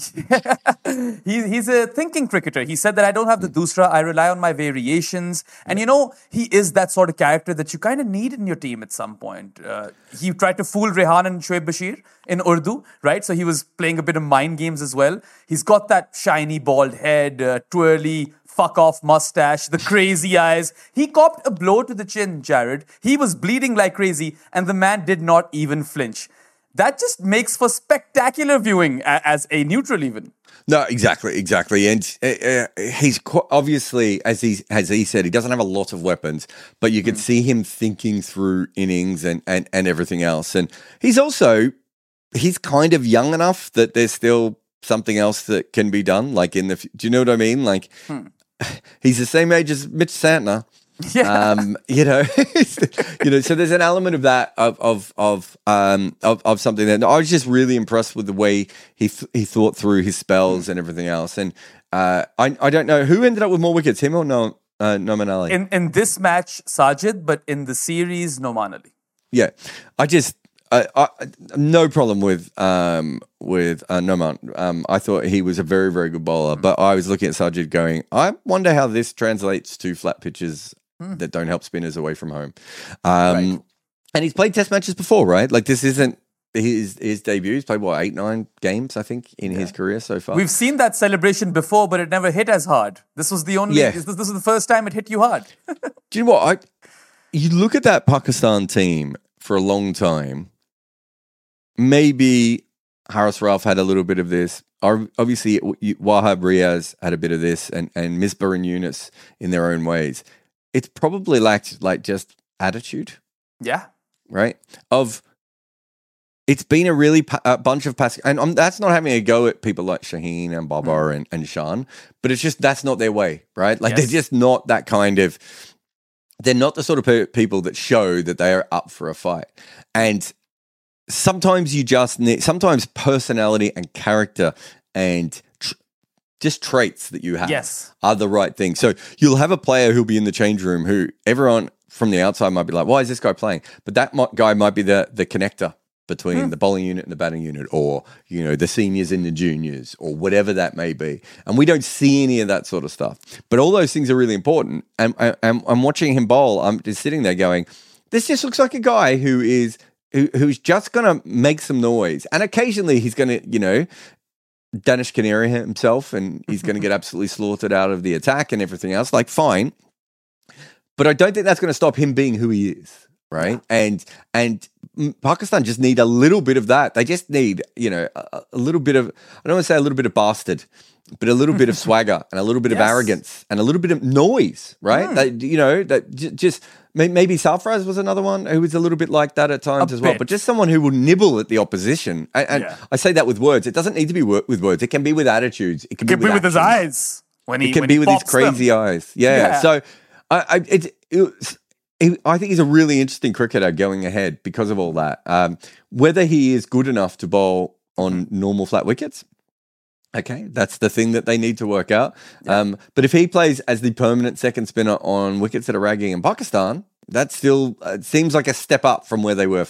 he, he's a thinking cricketer. He said that I don't have the dusra, I rely on my variations. And you know, he is that sort of character that you kind of need in your team at some point. Uh, he tried to fool Rehan and Shoaib Bashir in Urdu, right? So he was playing a bit of mind games as well. He's got that shiny bald head, uh, twirly, fuck off mustache, the crazy eyes. He copped a blow to the chin, Jared. He was bleeding like crazy, and the man did not even flinch. That just makes for spectacular viewing as a neutral, even. No, exactly, exactly, and uh, he's qu- obviously, as he as he said, he doesn't have a lot of weapons, but you can mm. see him thinking through innings and, and and everything else, and he's also he's kind of young enough that there's still something else that can be done. Like in the, do you know what I mean? Like hmm. he's the same age as Mitch Santner. Yeah. Um, you know, you know, so there's an element of that of of of um of, of something that I was just really impressed with the way he th- he thought through his spells and everything else. And uh, I I don't know who ended up with more wickets, him or no uh, Noman Ali. In in this match, Sajid, but in the series, Noman Ali. Yeah, I just. I, I, no problem with um, with uh, Noman. Um, I thought he was a very, very good bowler, mm. but I was looking at Sajid going, I wonder how this translates to flat pitches mm. that don't help spinners away from home. Um, right. And he's played test matches before, right? Like this isn't his his debut. He's played, what, eight, nine games, I think, in yeah. his career so far. We've seen that celebration before, but it never hit as hard. This was the only, yeah. this, this was the first time it hit you hard. Do you know what? I, you look at that Pakistan team for a long time. Maybe Haris Rauf had a little bit of this. Obviously, Wahab Riaz had a bit of this, and, and Misbah and Yunus in their own ways. It's probably lacked like just attitude. Yeah. Right? Of it's been a really pa- a bunch of pass, and um, that's not having a go at people like Shaheen and Babar mm. and, and Shan, but it's just that's not their way, right? Like yes. they're just not that kind of. They're not the sort of pe- people that show that they are up for a fight, and. Sometimes you just need, sometimes personality and character and tr- just traits that you have yes. are the right thing. So you'll have a player who'll be in the change room who everyone from the outside might be like, why is this guy playing? But that might, guy might be the, the connector between hmm. the bowling unit and the batting unit, or, you know, the seniors and the juniors, or whatever that may be. And we don't see any of that sort of stuff. But all those things are really important. And I'm, I'm watching him bowl. I'm just sitting there going, this just looks like a guy who is... Who, who's just going to make some noise. And occasionally he's going to, you know, Danish Canary himself, and he's going to get absolutely slaughtered out of the attack and everything else. Like, fine. But I don't think that's going to stop him being who he is, right? Yeah. And and Pakistan just need a little bit of that. They just need, you know, a, a little bit of, I don't want to say a little bit of bastard, but a little bit of swagger and a little bit yes. of arrogance and a little bit of noise, right? Mm. That, you know, that j- just... Maybe Sarfraz was another one who was a little bit like that at times a as well, bit. but just someone who will nibble at the opposition. And, and yeah. I say that with words. It doesn't need to be wor- with words. It can be with attitudes. It can, it can be, with, be with his eyes. When he, it can when be he with his crazy them. eyes. Yeah. yeah. So I, I, it, it, it, I think he's a really interesting cricketer going ahead because of all that. Um, whether he is good enough to bowl on normal flat wickets, okay, that's the thing that they need to work out. Yeah. Um, but if he plays as the permanent second spinner on wickets that are ragging in Pakistan, that still uh, seems like a step up from where they were for me.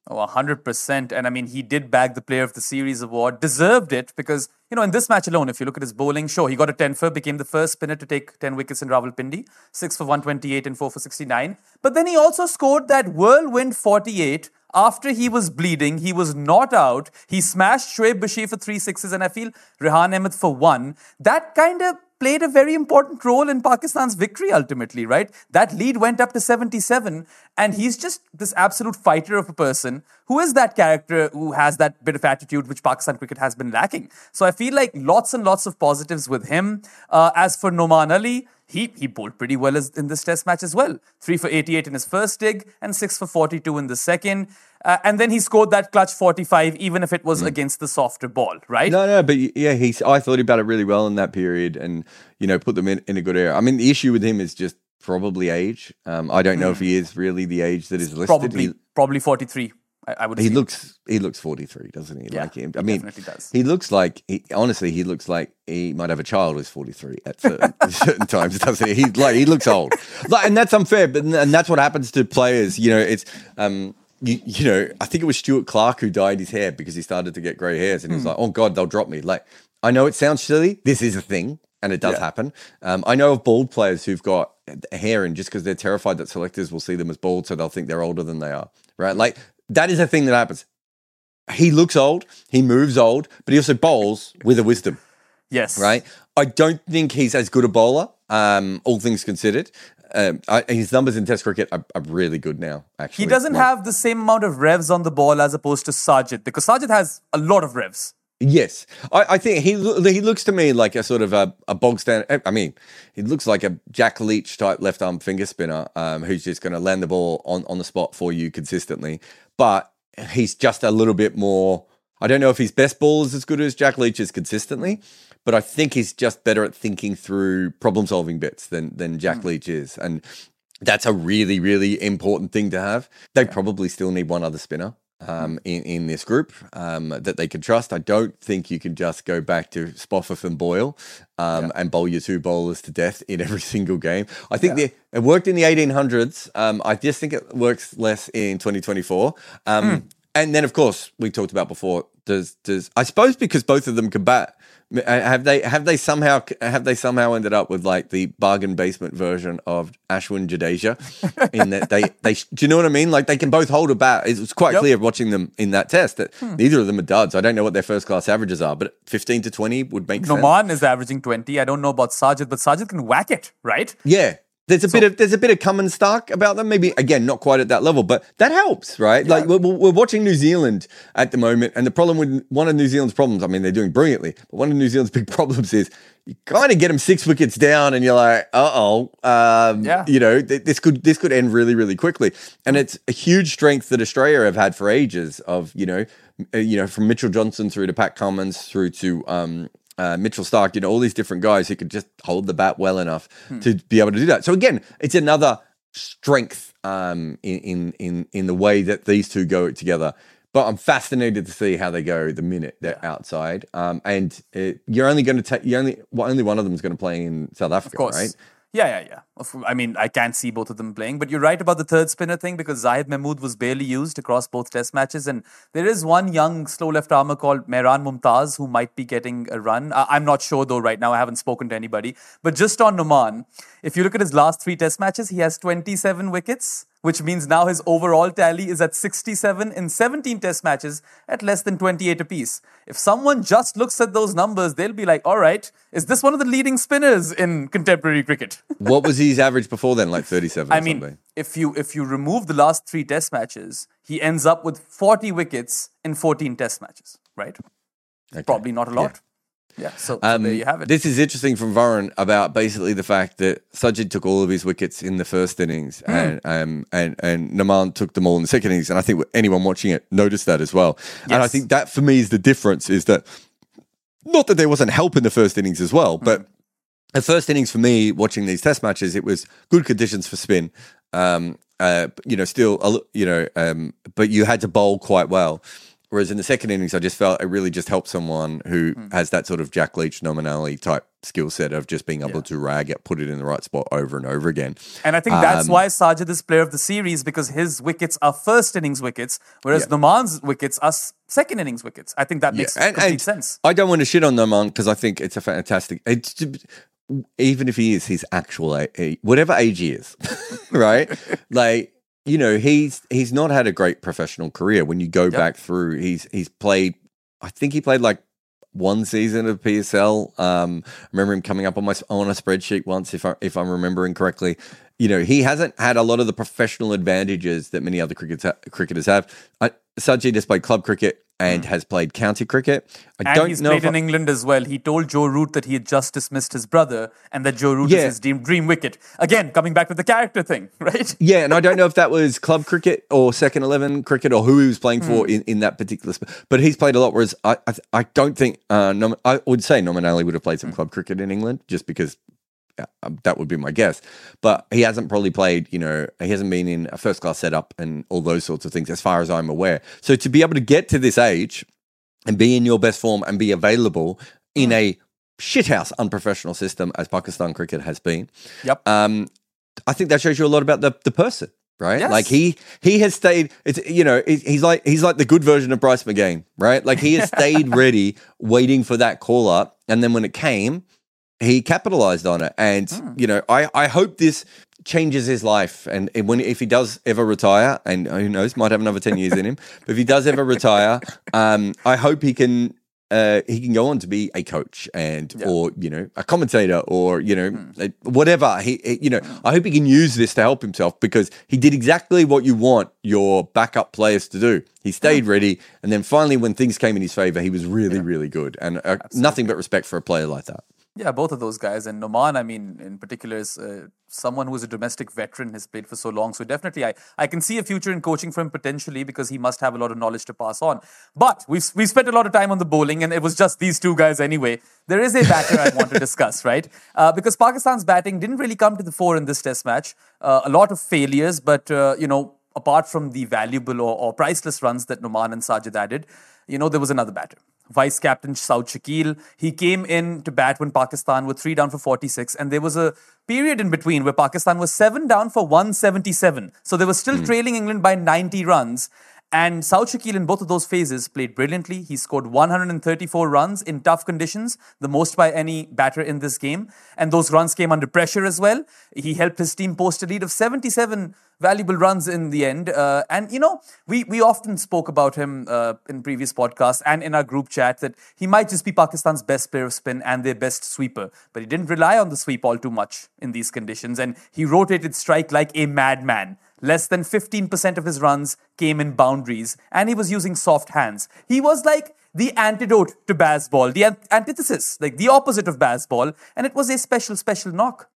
Oh, one hundred percent. And I mean, he did bag the Player of the Series award, deserved it because, you know, in this match alone, if you look at his bowling, sure, he got a ten for, became the first spinner to take ten wickets in Rawalpindi, six for one twenty-eight and four for sixty-nine. But then he also scored that whirlwind forty-eight after he was bleeding. He was not out. He smashed Shoaib Bashir for three sixes and I feel Rehan Ahmed for one. That kind of played a very important role in Pakistan's victory ultimately, right? That lead went up to seventy-seven and he's just this absolute fighter of a person who is that character who has that bit of attitude which Pakistan cricket has been lacking. So I feel like lots and lots of positives with him. Uh, as for Noman Ali, he he bowled pretty well as, in this test match as well. three for eighty-eight in his first dig and six for forty-two in the second. Uh, and then he scored that clutch forty-five, even if it was mm. against the softer ball, right? No, no, but yeah, he's. I thought about it really well in that period, and you know, put them in, in a good area. I mean, the issue with him is just probably age. Um, I don't know mm. if he is really the age that is listed. Probably, he, probably forty-three. I, I would. He assume. looks. He looks forty-three, doesn't he? Yeah, like him. I mean, definitely does. He looks like. He, honestly, he looks like he might have a child who's forty-three at certain, certain times, doesn't he? He like he looks old, like, and that's unfair. But and that's what happens to players. You know, it's. Um, You, you know, I think it was Stuart Clark who dyed his hair because he started to get grey hairs, and he was mm. like, "Oh God, they'll drop me." Like, I know it sounds silly. This is a thing, and it does yeah. happen. Um, I know of bald players who've got hair in just because they're terrified that selectors will see them as bald, so they'll think they're older than they are. Right? Like that is a thing that happens. He looks old. He moves old, but he also bowls with a wisdom. Yes. Right. I don't think he's as good a bowler, um, all things considered. Um, I, his numbers in Test cricket are, are really good now, actually. He doesn't like, have the same amount of revs on the ball as opposed to Sajid, because Sajid has a lot of revs. Yes. I, I think he he looks to me like a sort of a, a bog standard. I mean, he looks like a Jack Leach type left arm finger spinner um, who's just going to land the ball on, on the spot for you consistently. But he's just a little bit more. I don't know if his best ball is as good as Jack Leach is consistently, but I think he's just better at thinking through problem-solving bits than than Jack mm. Leach is. And that's a really, really important thing to have. They yeah. probably still need one other spinner um, mm. in, in this group um, that they can trust. I don't think you can just go back to Spofforth and Boyle um, yeah. and bowl your two bowlers to death in every single game. I think yeah. the, it worked in the eighteen hundreds. Um, I just think it works less in twenty twenty-four. Um, mm. And then, of course, we talked about before, does does I suppose because both of them can bat, have they have they somehow have they somehow ended up with like the bargain basement version of Ashwin Jadeja in that they they do you know what I mean? Like they can both hold a bat. It was quite yep. clear watching them in that test that hmm. neither of them are duds. I don't know what their first class averages are, but fifteen to twenty would make sense. Noman is averaging twenty. I don't know about Sajid, but Sajid can whack it, right? Yeah. There's a so, bit of there's a bit of come and stark about them. Maybe again, not quite at that level, but that helps, right? Yeah. Like we're, we're watching New Zealand at the moment, and the problem with one of New Zealand's problems, I mean, they're doing brilliantly, but one of New Zealand's big problems is you kind of get them six wickets down, and you're like, uh oh, um, yeah. you know, th- this could this could end really really quickly, and it's a huge strength that Australia have had for ages. Of you know, uh, you know, from Mitchell Johnson through to Pat Cummins through to. Um, Uh, Mitchell Stark, you know, all these different guys who could just hold the bat well enough hmm. to be able to do that. So again, it's another strength um, in, in in in the way that these two go together. But I'm fascinated to see how they go the minute they're yeah. outside. Um, and it, you're only going to take you only well, only one of them is going to play in South Africa, right? Yeah, yeah, yeah. I mean, I can't see both of them playing, but you're right about the third spinner thing because Zahid Mahmood was barely used across both test matches. And there is one young slow left armer called Mehran Mumtaz who might be getting a run. I'm not sure though right now. I haven't spoken to anybody. But just on Noman, if you look at his last three test matches, he has twenty-seven wickets, which means now his overall tally is at sixty-seven in seventeen test matches at less than twenty-eight apiece. If someone just looks at those numbers, they'll be like, all right, is this one of the leading spinners in contemporary cricket? What was his average before then, like thirty-seven I or mean, something? if you if you remove the last three test matches, he ends up with forty wickets in fourteen test matches, right? Okay. Probably not a lot. Yeah. Yeah, so, um, so there you have it. This is interesting from Varun about basically the fact that Sajid took all of his wickets in the first innings mm. and um, and and Noman took them all in the second innings. And I think anyone watching it noticed that as well. Yes. And I think that for me is the difference is that not that there wasn't help in the first innings as well, but mm. the first innings for me watching these test matches, it was good conditions for spin. Um, uh, you know, still, you know, um, but you had to bowl quite well. Whereas in the second innings, I just felt it really just helped someone who Mm. has that sort of Jack Leach nominally type skill set of just being able Yeah. to rag it, put it in the right spot over and over again. And I think that's Um, why Sajid is player of the series, because his wickets are first innings wickets, whereas Yeah. Noman's wickets are s- second innings wickets. I think that makes Yeah, and- complete and sense. I don't want to shit on Noman because I think it's a fantastic. It's, even if he is his actual age, whatever age he is, right? Like, you know, he's he's not had a great professional career. When you go Yep. back through, he's he's played. I think he played like one season of P S L. Um, I remember him coming up on my on a spreadsheet once, if I if I'm remembering correctly. You know, he hasn't had a lot of the professional advantages that many other crickets cricketers have. I, Sajid has played club cricket and has played county cricket. I And don't he's know played if in I- England as well. He told Joe Root that he had just dismissed his brother and that Joe Root Yeah. is his dream, dream wicket. Again, coming back to the character thing, right? Yeah, and I don't know if that was club cricket or second eleven cricket or who he was playing for in, in that particular. Sp- but he's played a lot. Whereas I, I, I don't think uh, nom- I would say nominally would have played some club cricket in England, just because uh, um, that would be my guess. But he hasn't probably played. You know, he hasn't been in a first class setup and all those sorts of things, as far as I'm aware. So to be able to get to this age and be in your best form and be available in a shithouse unprofessional system as Pakistan cricket has been. Yep. Um, I think that shows you a lot about the, the person, right? Yes. Like he he has stayed. It's you know he- he's like he's like the good version of Bryce McGain, right? Like he has stayed ready, waiting for that call up, and then when it came, he capitalized on it. And you know, I I hope this changes his life. And and when if he does ever retire, and who knows, might have another ten years in him. But if he does ever retire, um, I hope he can. Uh, he can go on to be a coach and, Yeah. or you know, a commentator, or you know, uh, whatever. He, he- you know, I hope he can use this to help himself because he did exactly what you want your backup players to do. He stayed ready, and then finally, when things came in his favor, he was really, really good. And uh, nothing but respect for a player like that. Yeah, both of those guys. And Noman, I mean, in particular, is uh, someone who is a domestic veteran, has played for so long. So definitely, I, I can see a future in coaching for him potentially because he must have a lot of knowledge to pass on. But we've, we've spent a lot of time on the bowling, and it was just these two guys anyway. There is a batter I want to discuss, right? Uh, because Pakistan's batting didn't really come to the fore in this test match. Uh, a lot of failures, but, uh, you know, apart from the valuable or, or priceless runs that Noman and Sajid added, you know, there was another batter. Vice captain Saud Shakil. He came in to bat when Pakistan were three down for forty-six, and there was a period in between where Pakistan was seven down for one seventy-seven. So they were still trailing England by ninety runs. And Saud Shakil in both of those phases played brilliantly. He scored one hundred thirty-four runs in tough conditions, the most by any batter in this game. And those runs came under pressure as well. He helped his team post a lead of seventy-seven valuable runs in the end. Uh, and, you know, we, we often spoke about him uh, in previous podcasts and in our group chat that he might just be Pakistan's best player of spin and their best sweeper. But he didn't rely on the sweep all too much in these conditions. And he rotated strike like a madman. Less than fifteen percent of his runs came in boundaries, and he was using soft hands. He was like the antidote to Bazball, the an- antithesis, like the opposite of Bazball, and it was a special, special knock.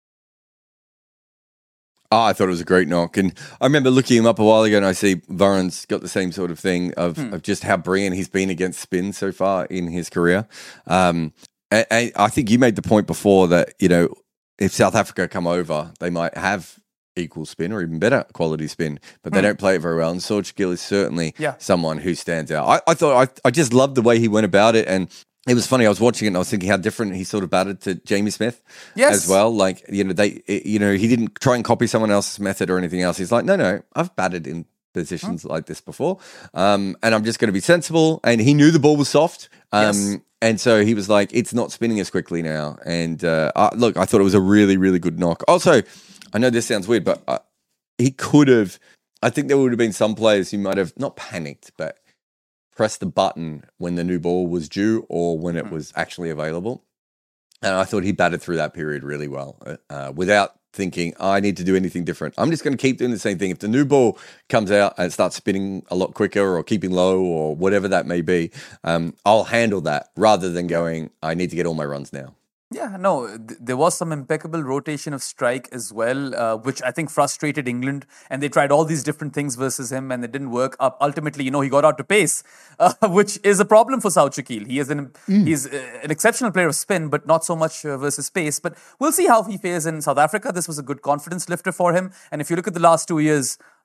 Oh, I thought it was a great knock. And I remember looking him up a while ago and I see Varun's got the same sort of thing of, Hmm. of just how brilliant he's been against spin so far in his career. Um, and, and I think you made the point before that, you know, if South Africa come over, they might have equal spin or even better quality spin, but they don't play it very well. And Saud Shakil is certainly Yeah. someone who stands out. I, I thought, I, I just loved the way he went about it. And it was funny. I was watching it and I was thinking how different he sort of batted to Jamie Smith Yes. as well. Like, you know, they, it- you know, he didn't try and copy someone else's method or anything else. He's like, no, no, I've batted in positions like this before. Um, and I'm just going to be sensible. And he knew the ball was soft. Um, Yes. And so he was like, it's not spinning as quickly now. And uh, I, look, I thought it was a really, really good knock. Also, I know this sounds weird, but uh, he could have, I think there would have been some players who might have not panicked, but pressed the button when the new ball was due or when it was actually available. And I thought he batted through that period really well uh, without thinking, oh, I need to do anything different. I'm just going to keep doing the same thing. If the new ball comes out and it starts spinning a lot quicker or keeping low or whatever that may be, um, I'll handle that rather than going, I need to get all my runs now. Yeah, no, th- there was some impeccable rotation of strike as well, uh, which I think frustrated England. And they tried all these different things versus him, and it didn't work. Up ultimately, you know, he got out to pace, uh, which is a problem for Saud Shakil. He is an he's uh, an exceptional player of spin, but not so much uh, versus pace. But we'll see how he fares in South Africa. This was a good confidence lifter for him. And if you look at the last two years,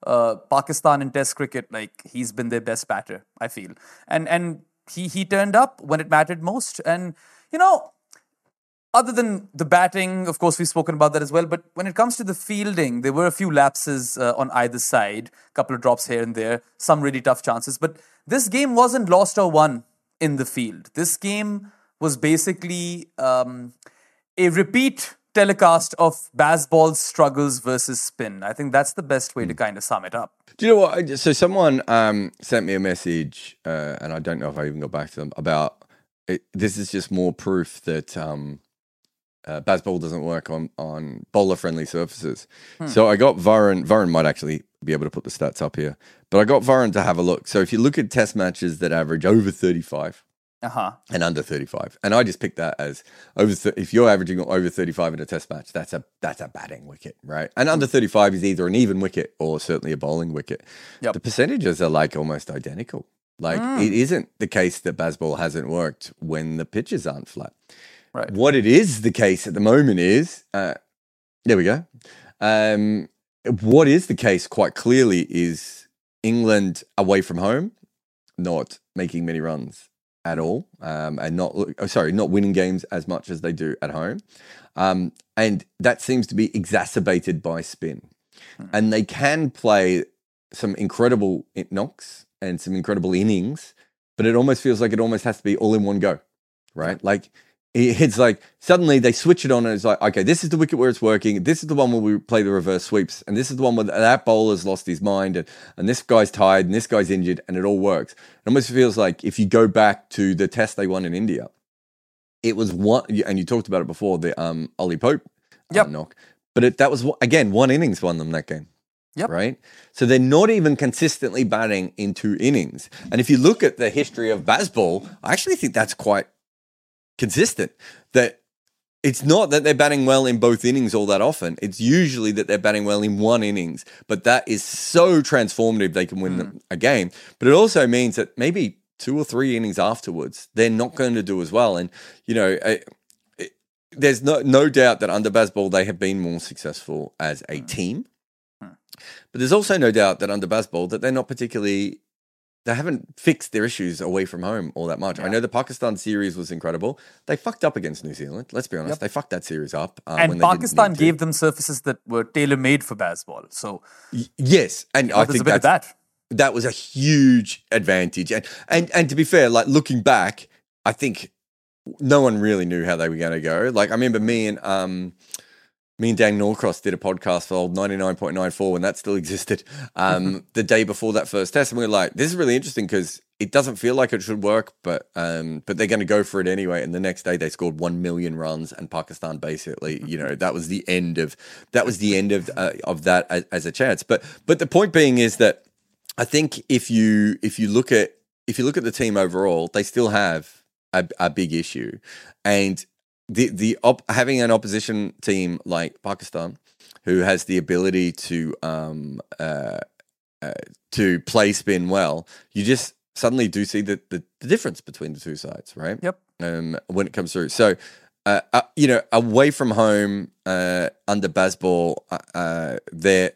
uh, Pakistan in Test cricket, like he's been their best batter, I feel, and and he he turned up when it mattered most. And you know, other than the batting, of course, we've spoken about that as well. But when it comes to the fielding, there were a few lapses uh, on either side, a couple of drops here and there, some really tough chances. But this game wasn't lost or won in the field. This game was basically um, a repeat telecast of Bazball's struggles versus spin. I think that's the best way to kind of sum it up. Do you know what? I- So someone um, sent me a message, uh, and I don't know if I even got back to them, about it. This is just more proof that um, uh, Bazball doesn't work on, on bowler-friendly surfaces. Hmm. So I got Varun. Varun might actually be able to put the stats up here, but I got Varun to have a look. So if you look at test matches that average over thirty-five, Uh-huh. and under thirty-five, and I just picked that as over. Th- if you're averaging over thirty-five in a test match, that's a that's a batting wicket, right? And under thirty-five is either an even wicket or certainly a bowling wicket. Yep. The percentages are like almost identical. Like Mm. it isn't the case that Bazball hasn't worked when the pitches aren't flat. Right. What it is the case at the moment is, uh, there we go. Um, what is the case quite clearly is England away from home, not making many runs at all, um, and not oh, sorry, not winning games as much as they do at home, um, and that seems to be exacerbated by spin. Hmm. And they can play some incredible knocks and some incredible innings, but it almost feels like it almost has to be all in one go, right? Like it's like suddenly they switch it on and it's like, okay, this is the wicket where it's working. This is the one where we play the reverse sweeps. And this is the one where that bowler's lost his mind and, and this guy's tired and this guy's injured and it all works. It almost feels like if you go back to the test they won in India, it was one, and you talked about it before, the um, Ollie Pope um, yep. knock. But it, that was, again, one innings won them that game. Yep. Right? So they're not even consistently batting in two innings. And if you look at the history of Bazball, I actually think that's quite consistent. That it's not that they're batting well in both innings all that often. It's usually that they're batting well in one innings. But that is so transformative they can win mm. a game. But it also means that maybe two or three innings afterwards, they're not going to do as well. And, you know, it, it, there's no, no doubt that under Bazball, they have been more successful as a team. But there's also no doubt that under Bazball that they're not particularly, they haven't fixed their issues away from home all that much. Yeah. I know the Pakistan series was incredible. They fucked up against New Zealand. Let's be honest. Yep. They fucked that series up. Um, and when Pakistan they gave them surfaces that were tailor-made for Bazball. So y- Yes. And you know, I think a bit that's, of that. that was a huge advantage. And, and, and to be fair, like looking back, I think no one really knew how they were going to go. Like I remember me and... Um, Me and Dan Norcross did a podcast for old ninety-nine point nine four when that still existed um, the day before that first test. And we were like, this is really interesting because it doesn't feel like it should work, but um, but they're going to go for it anyway. And the next day they scored one million runs and Pakistan basically, you know, that was the end of that was the end of uh, of that as, as a chance. But but the point being is that I think if you if you look at if you look at the team overall, they still have a, a big issue. And The the op- having an opposition team like Pakistan, who has the ability to um uh, uh to play spin well, you just suddenly do see the, the, the difference between the two sides, right? Yep. Um, when it comes through, so uh, uh you know, away from home, uh, under Bazball, uh, uh they're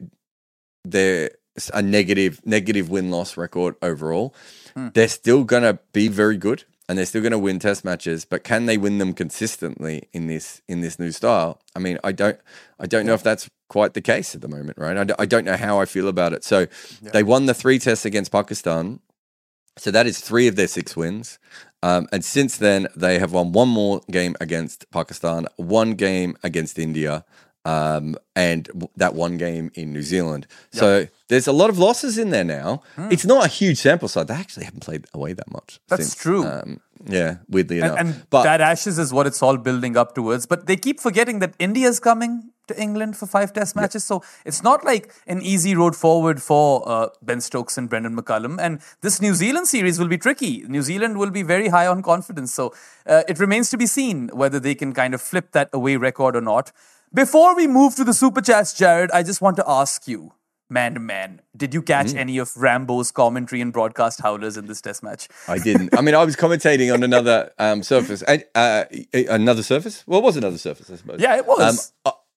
they're a negative negative win loss record overall. Hmm. They're still gonna be very good. And they're still going to win test matches, but can they win them consistently in this in this new style? I mean, I don't I don't know if that's quite the case at the moment, right? I, d- I don't know how I feel about it. So yeah. They won the three tests against Pakistan. So that is three of their six wins. Um, and since then, they have won one more game against Pakistan, one game against India, um, and w- that one game in New Zealand. Yep. So there's a lot of losses in there now. Mm. It's not a huge sample size. They actually haven't played away that much. That's since, true. Um, yeah, weirdly and, enough. And but, that Ashes is what it's all building up towards. But they keep forgetting that India's coming to England for five test matches. Yep. So it's not like an easy road forward for uh, Ben Stokes and Brendan McCullum. And this New Zealand series will be tricky. New Zealand will be very high on confidence. So uh, it remains to be seen whether they can kind of flip that away record or not. Before we move to the Super Chats, Jared, I just want to ask you, man to man, did you catch mm-hmm. any of Rambo's commentary and broadcast howlers in this test match? I didn't. I mean, I was commentating on another um, surface. Uh, another surface? Well, it was another surface, I suppose. Yeah, it was. Um,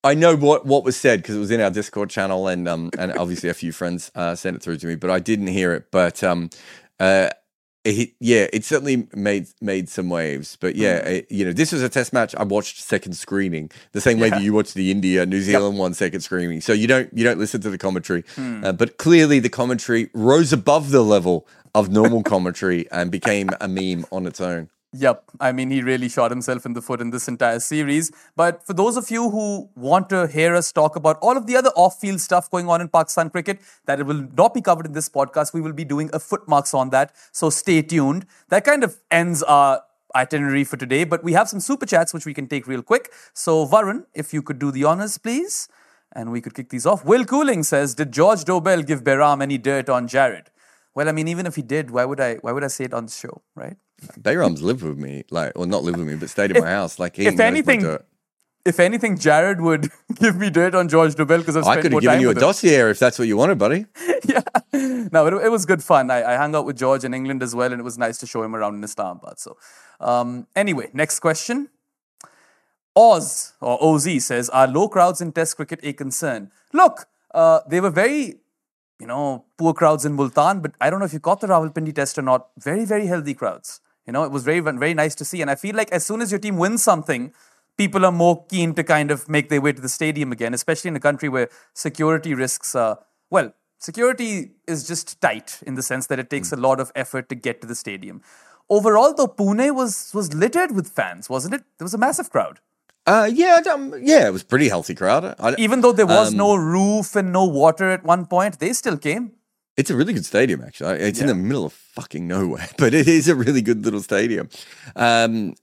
I know what, what was said because it was in our Discord channel, and um and obviously a few friends uh, sent it through to me, but I didn't hear it. But um uh. It, yeah, it certainly made made some waves, but yeah, mm. it, you know, this was a test match. I watched second screening, the same way yeah. that you watched the India New Zealand yep. one second screening. So you don't you don't listen to the commentary, mm. uh, but clearly the commentary rose above the level of normal commentary and became a meme on its own. Yep. I mean, he really shot himself in the foot in this entire series. But for those of you who want to hear us talk about all of the other off-field stuff going on in Pakistan cricket, that it will not be covered in this podcast, we will be doing a footmarks on that. So stay tuned. That kind of ends our itinerary for today. But we have some super chats, which we can take real quick. So Varun, if you could do the honors, please. And we could kick these off. Will Cooling says, did George Dobell give Behram any dirt on Jared? Well, I mean, even if he did, why would I why would I say it on the show, right? Behram's lived with me, like, or not lived with me, but stayed in if, my house. Like, he if anything, if anything, Jared would give me dirt on George Dobell because I've spent I could more have given time you a with dossier if that's what you wanted, buddy. Yeah, no, it, it was good fun. I, I hung out with George in England as well, and it was nice to show him around in Islamabad. So, um, anyway, next question. Oz or O Z says, are low crowds in Test cricket a concern? Look, uh, they were very. You know, poor crowds in Multan, but I don't know if you caught the Rawalpindi test or not. Very, very healthy crowds. You know, it was very, very nice to see. And I feel like as soon as your team wins something, people are more keen to kind of make their way to the stadium again, especially in a country where security risks are, well, security is just tight in the sense that it takes mm. a lot of effort to get to the stadium. Overall, though, Pune was was littered with fans, wasn't it? There was a massive crowd. Uh, yeah, um, yeah, it was a pretty healthy crowd. I, Even though there was um, no roof and no water at one point, they still came. It's a really good stadium, actually. It's yeah. in the middle of fucking nowhere, but it is a really good little stadium. Um,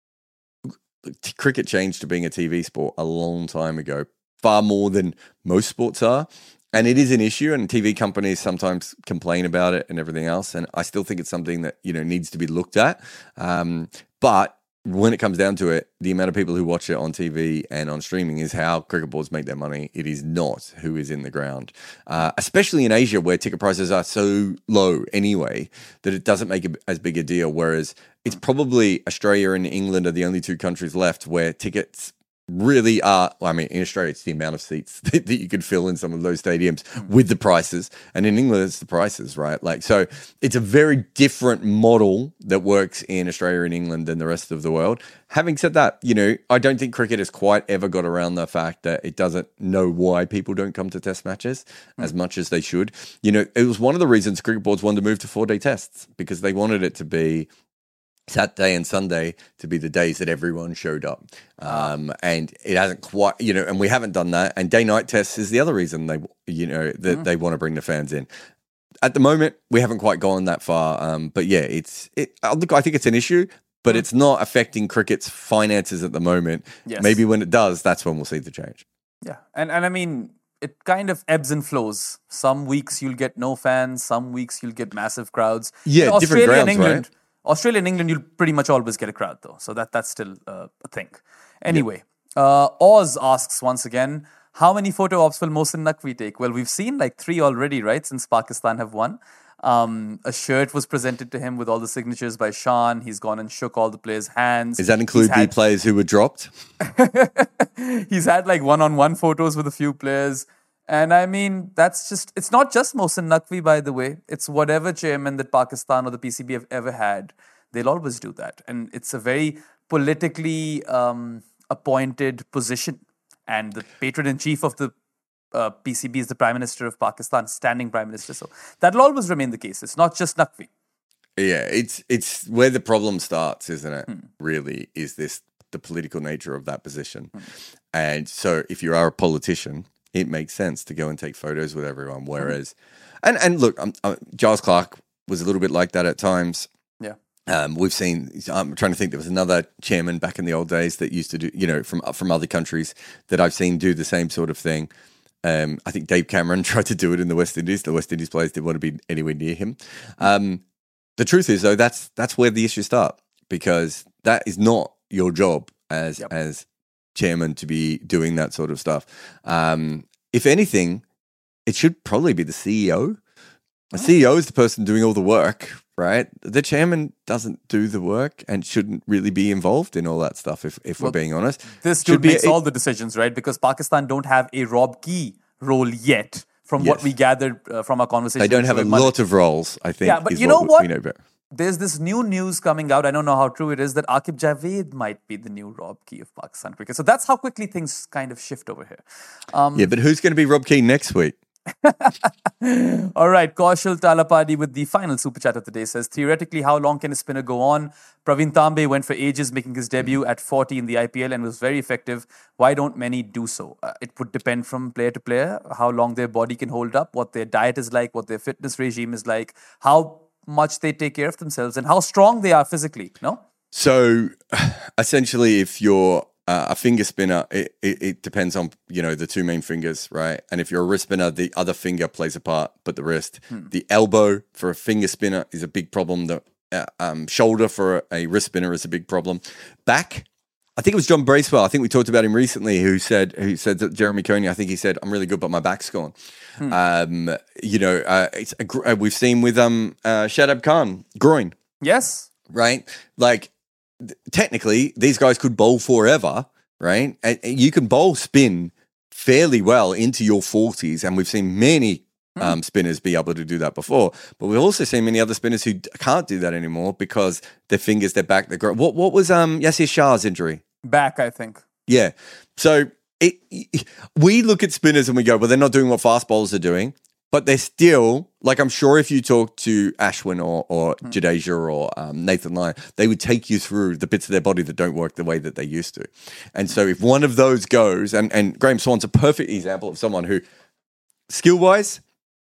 t- cricket changed to being a T V sport a long time ago, far more than most sports are. And it is an issue, and T V companies sometimes complain about it and everything else. And I still think it's something that, you know, needs to be looked at. Um, but when it comes down to it, the amount of people who watch it on T V and on streaming is how cricket boards make their money. It is not who is in the ground, uh, especially in Asia where ticket prices are so low anyway that it doesn't make a, as big a deal. Whereas it's probably Australia and England are the only two countries left where tickets really are, well, I mean, in Australia, it's the amount of seats that, that you could fill in some of those stadiums with the prices. And in England, it's the prices, right? Like, so it's a very different model that works in Australia and England than the rest of the world. Having said that, you know, I don't think cricket has quite ever got around the fact that it doesn't know why people don't come to test matches mm. as much as they should. You know, it was one of the reasons cricket boards wanted to move to four-day tests because they wanted it to be Saturday and Sunday to be the days that everyone showed up. Um, and it hasn't quite, you know, and we haven't done that. And day-night tests is the other reason they, you know, that mm. they want to bring the fans in. At the moment, we haven't quite gone that far. Um, but yeah, it's, it, look, I think it's an issue, but mm. it's not affecting cricket's finances at the moment. Yes. Maybe when it does, that's when we'll see the change. Yeah. And, and I mean, it kind of ebbs and flows. Some weeks you'll get no fans. Some weeks you'll get massive crowds. Yeah, in different Australia grounds, and England, right? Australia and England, you'll pretty much always get a crowd, though. So that that's still uh, a thing. Anyway, yep. uh, Oz asks once again, how many photo ops will Mohsin Naqvi take? Well, we've seen like three already, right, since Pakistan have won. Um, a shirt was presented to him with all the signatures by Shan. He's gone and shook all the players' hands. Does that include had... the players who were dropped? He's had like one-on-one photos with a few players. And I mean, that's just, it's not just Mohsin Naqvi, by the way. It's whatever chairman that Pakistan or the P C B have ever had. They'll always do that. And it's a very politically um, appointed position. And the patron-in-chief of the uh, P C B is the Prime Minister of Pakistan, standing Prime Minister. So that'll always remain the case. It's not just Naqvi. Yeah, it's it's where the problem starts, isn't it? Hmm. Really, is this the political nature of that position. Hmm. And so if you are a politician, it makes sense to go and take photos with everyone. Whereas, mm-hmm. and and look, um, uh, Giles Clarke was a little bit like that at times. Yeah, um, we've seen. I'm trying to think. There was another chairman back in the old days that used to do, you know, from from other countries that I've seen do the same sort of thing. Um, I think Dave Cameron tried to do it in the West Indies. The West Indies players didn't want to be anywhere near him. Um, the truth is, though, that's that's where the issues start because that is not your job as yep. as chairman to be doing that sort of stuff. Um, if anything, it should probably be the C E O The C E O is the person doing all the work, right? The chairman doesn't do the work and shouldn't really be involved in all that stuff, if, if well, we're being honest. This dude makes a, all the decisions, right? Because Pakistan don't have a Rob Key role yet, from yes. what we gathered uh, from our conversation. They don't have a lot of roles, I think. Yeah, but you know what? We know There's this new news coming out. I don't know how true it is, that Aqib Javed might be the new Rob Key of Pakistan cricket. So that's how quickly things kind of shift over here. Um, yeah, but who's going to be Rob Key next week? All right, Kaushal Talapadi with the final super chat of the day says, theoretically, how long can a spinner go on? Praveen Tambe went for ages, making his debut at forty in the I P L and was very effective. Why don't many do so? Uh, it would depend from player to player, how long their body can hold up, what their diet is like, what their fitness regime is like, how much they take care of themselves, and how strong they are physically, no? So, essentially, if you're Uh, a finger spinner, it, it, it depends on, you know, the two main fingers, right? And if you're a wrist spinner, the other finger plays a part, but the wrist. Hmm. The elbow for a finger spinner is a big problem. The uh, um, shoulder for a, a wrist spinner is a big problem. Back, I think it was John Bracewell. I think we talked about him recently, who said, who said that Jeremy Coney, I think he said, I'm really good, but my back's gone. Hmm. Um, you know, uh, it's a, uh, we've seen with um, uh, Shadab Khan, groin. Yes. Right? Like, technically, these guys could bowl forever, right? And you can bowl spin fairly well into your forties, and we've seen many um, spinners be able to do that before. But we've also seen many other spinners who can't do that anymore because their fingers, their back, their groin. What what was um Yasir Shah's injury? Back, I think. Yeah. So it, it, we look at spinners and we go, well, they're not doing what fast bowlers are doing. But they're still, like, I'm sure if you talk to Ashwin or, or mm. Jadeja or um, Nathan Lyon, they would take you through the bits of their body that don't work the way that they used to. And so if one of those goes, and, and Graham Swan's a perfect example of someone who, skill-wise,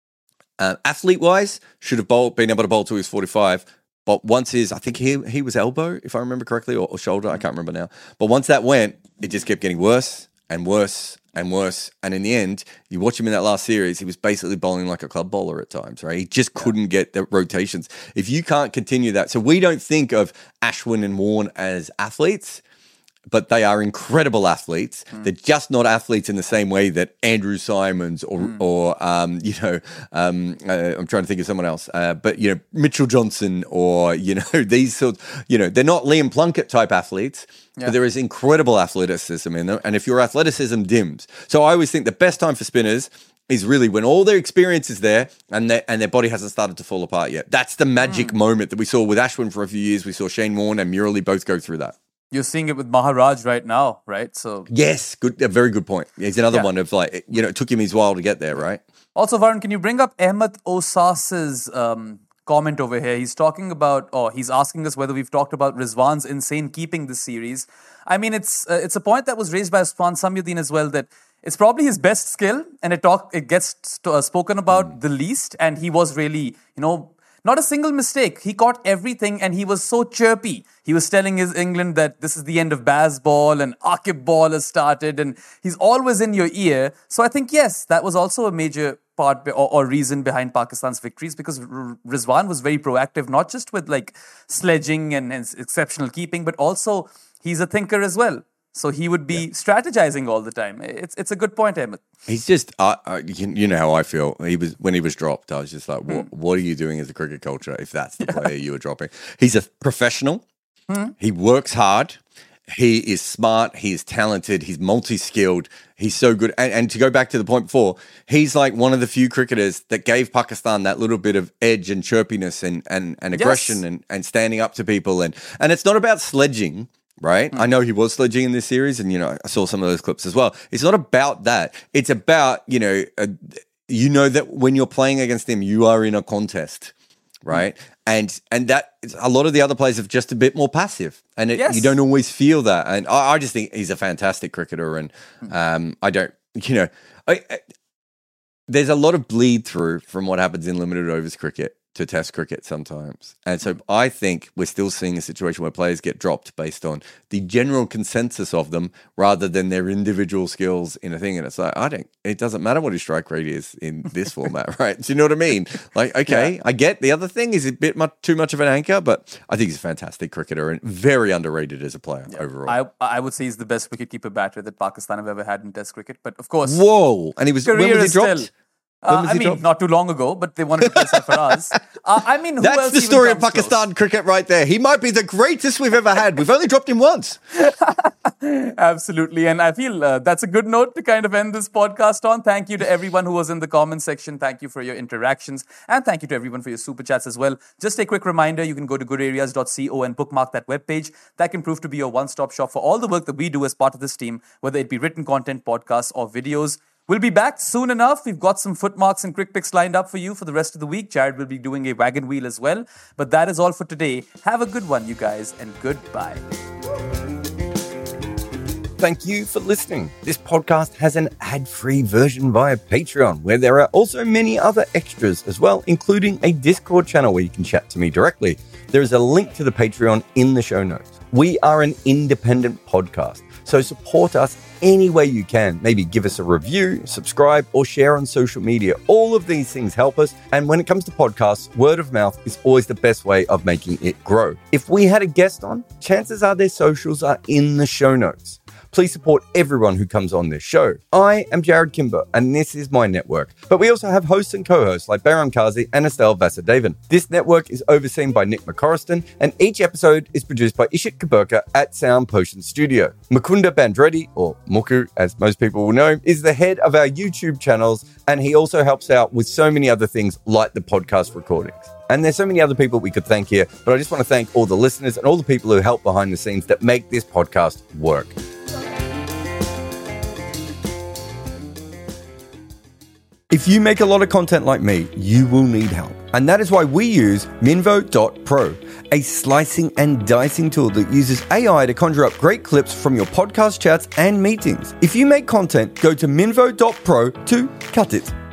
uh, athlete-wise, should have bowled, been able to bowl till he was forty-five. But once his, I think he he was elbow, if I remember correctly, or, or shoulder, I can't remember now. But once that went, it just kept getting worse and worse and worse. And in the end, you watch him in that last series, he was basically bowling like a club bowler at times, right? He just yeah. couldn't get the rotations. If you can't continue that, so we don't think of Ashwin and Warne as athletes, but they are incredible athletes. Mm. They're just not athletes in the same way that Andrew Simons or, mm. or um, you know, um, uh, I'm trying to think of someone else, uh, but, you know, Mitchell Johnson or, you know, these sorts, you know, they're not Liam Plunkett type athletes, yeah. but there is incredible athleticism in them. And if your athleticism dims, so I always think the best time for spinners is really when all their experience is there and their, and their body hasn't started to fall apart yet. That's the magic mm. moment that we saw with Ashwin for a few years. We saw Shane Warne and Murali both go through that. You're seeing it with Maharaj right now, right? So yes, good, a very good point. He's another yeah. one of like, you know, it took him his while to get there, right? Also, Varun, can you bring up Ahmed Osas's um, comment over here? He's talking about, or he's asking us whether we've talked about Rizwan's insane keeping this series. I mean, it's uh, it's a point that was raised by Usman Samyuddin as well, that it's probably his best skill, and it talk it gets st- uh, spoken about mm. the least. And he was really, you know, not a single mistake. He caught everything and he was so chirpy. He was telling his England that this is the end of Baz ball and Aqib ball has started, and he's always in your ear. So I think, yes, that was also a major part be- or, or reason behind Pakistan's victories, because R- Rizwan was very proactive, not just with like sledging and, and exceptional keeping, but also he's a thinker as well. So he would be yeah. strategizing all the time. It's it's a good point, Ahmed. He's just, uh, uh, you, you know how I feel. He was when he was dropped. I was just like, what, mm. what are you doing as a cricket culture if that's the yeah. player you were dropping? He's a professional. Mm. He works hard. He is smart. He is talented. He's multi-skilled. He's so good. And, and to go back to the point before, he's like one of the few cricketers that gave Pakistan that little bit of edge and chirpiness and and, and aggression yes. and, and standing up to people. And and it's not about sledging. Right? Mm. I know he was sledging in this series, and, you know, I saw some of those clips as well. It's not about that. It's about, you know, uh, you know that when you're playing against him, you are in a contest, right? Mm. And and that a lot of the other players have just a bit more passive, and it, yes. you don't always feel that. And I, I just think he's a fantastic cricketer, and um, I don't, you know, I, I, there's a lot of bleed through from what happens in limited overs cricket to test cricket sometimes. And so I think we're still seeing a situation where players get dropped based on the general consensus of them rather than their individual skills in a thing. And it's like, I don't, it doesn't matter what his strike rate is in this format, right? Do you know what I mean? Like, okay, yeah. I get the other thing is a bit much, too much of an anchor, but I think he's a fantastic cricketer and very underrated as a player yeah. overall. I I would say he's the best wicketkeeper batter that Pakistan have ever had in test cricket. But of course, whoa! And he was when was he dropped? Still, Uh, I mean, not too long ago, but they wanted to play Sarfaraz. Uh, I mean, who That's else the story of comes Pakistan close? cricket right there. He might be the greatest we've ever had. We've only dropped him once. Absolutely. And I feel uh, that's a good note to kind of end this podcast on. Thank you to everyone who was in the comment section. Thank you for your interactions. And thank you to everyone for your super chats as well. Just a quick reminder, you can go to good areas dot co and bookmark that webpage. That can prove to be your one-stop shop for all the work that we do as part of this team, whether it be written content, podcasts, or videos. We'll be back soon enough. We've got some foot marks and quick picks lined up for you for the rest of the week. Jared will be doing a wagon wheel as well. But that is all for today. Have a good one, you guys, and goodbye. Thank you for listening. This podcast has an ad-free version via Patreon, where there are also many other extras as well, including a Discord channel where you can chat to me directly. There is a link to the Patreon in the show notes. We are an independent podcast, so support us any way you can. Maybe give us a review, subscribe, or share on social media. All of these things help us. And when it comes to podcasts, word of mouth is always the best way of making it grow. If we had a guest on, chances are their socials are in the show notes. Please support everyone who comes on this show. I am Jared Kimber, and this is my network. But we also have hosts and co-hosts like Behram Kazi and Estelle Vasudevan. This network is overseen by Nick McCorriston, and each episode is produced by Ishit Kaburka at Sound Potion Studio. Mukunda Bandreddi, or Muku as most people will know, is the head of our YouTube channels, and he also helps out with so many other things like the podcast recordings. And there's so many other people we could thank here, but I just want to thank all the listeners and all the people who help behind the scenes that make this podcast work. If you make a lot of content like me, you will need help. And that is why we use Minvo dot pro, a slicing and dicing tool that uses A I to conjure up great clips from your podcast chats and meetings. If you make content, go to Minvo dot pro to cut it.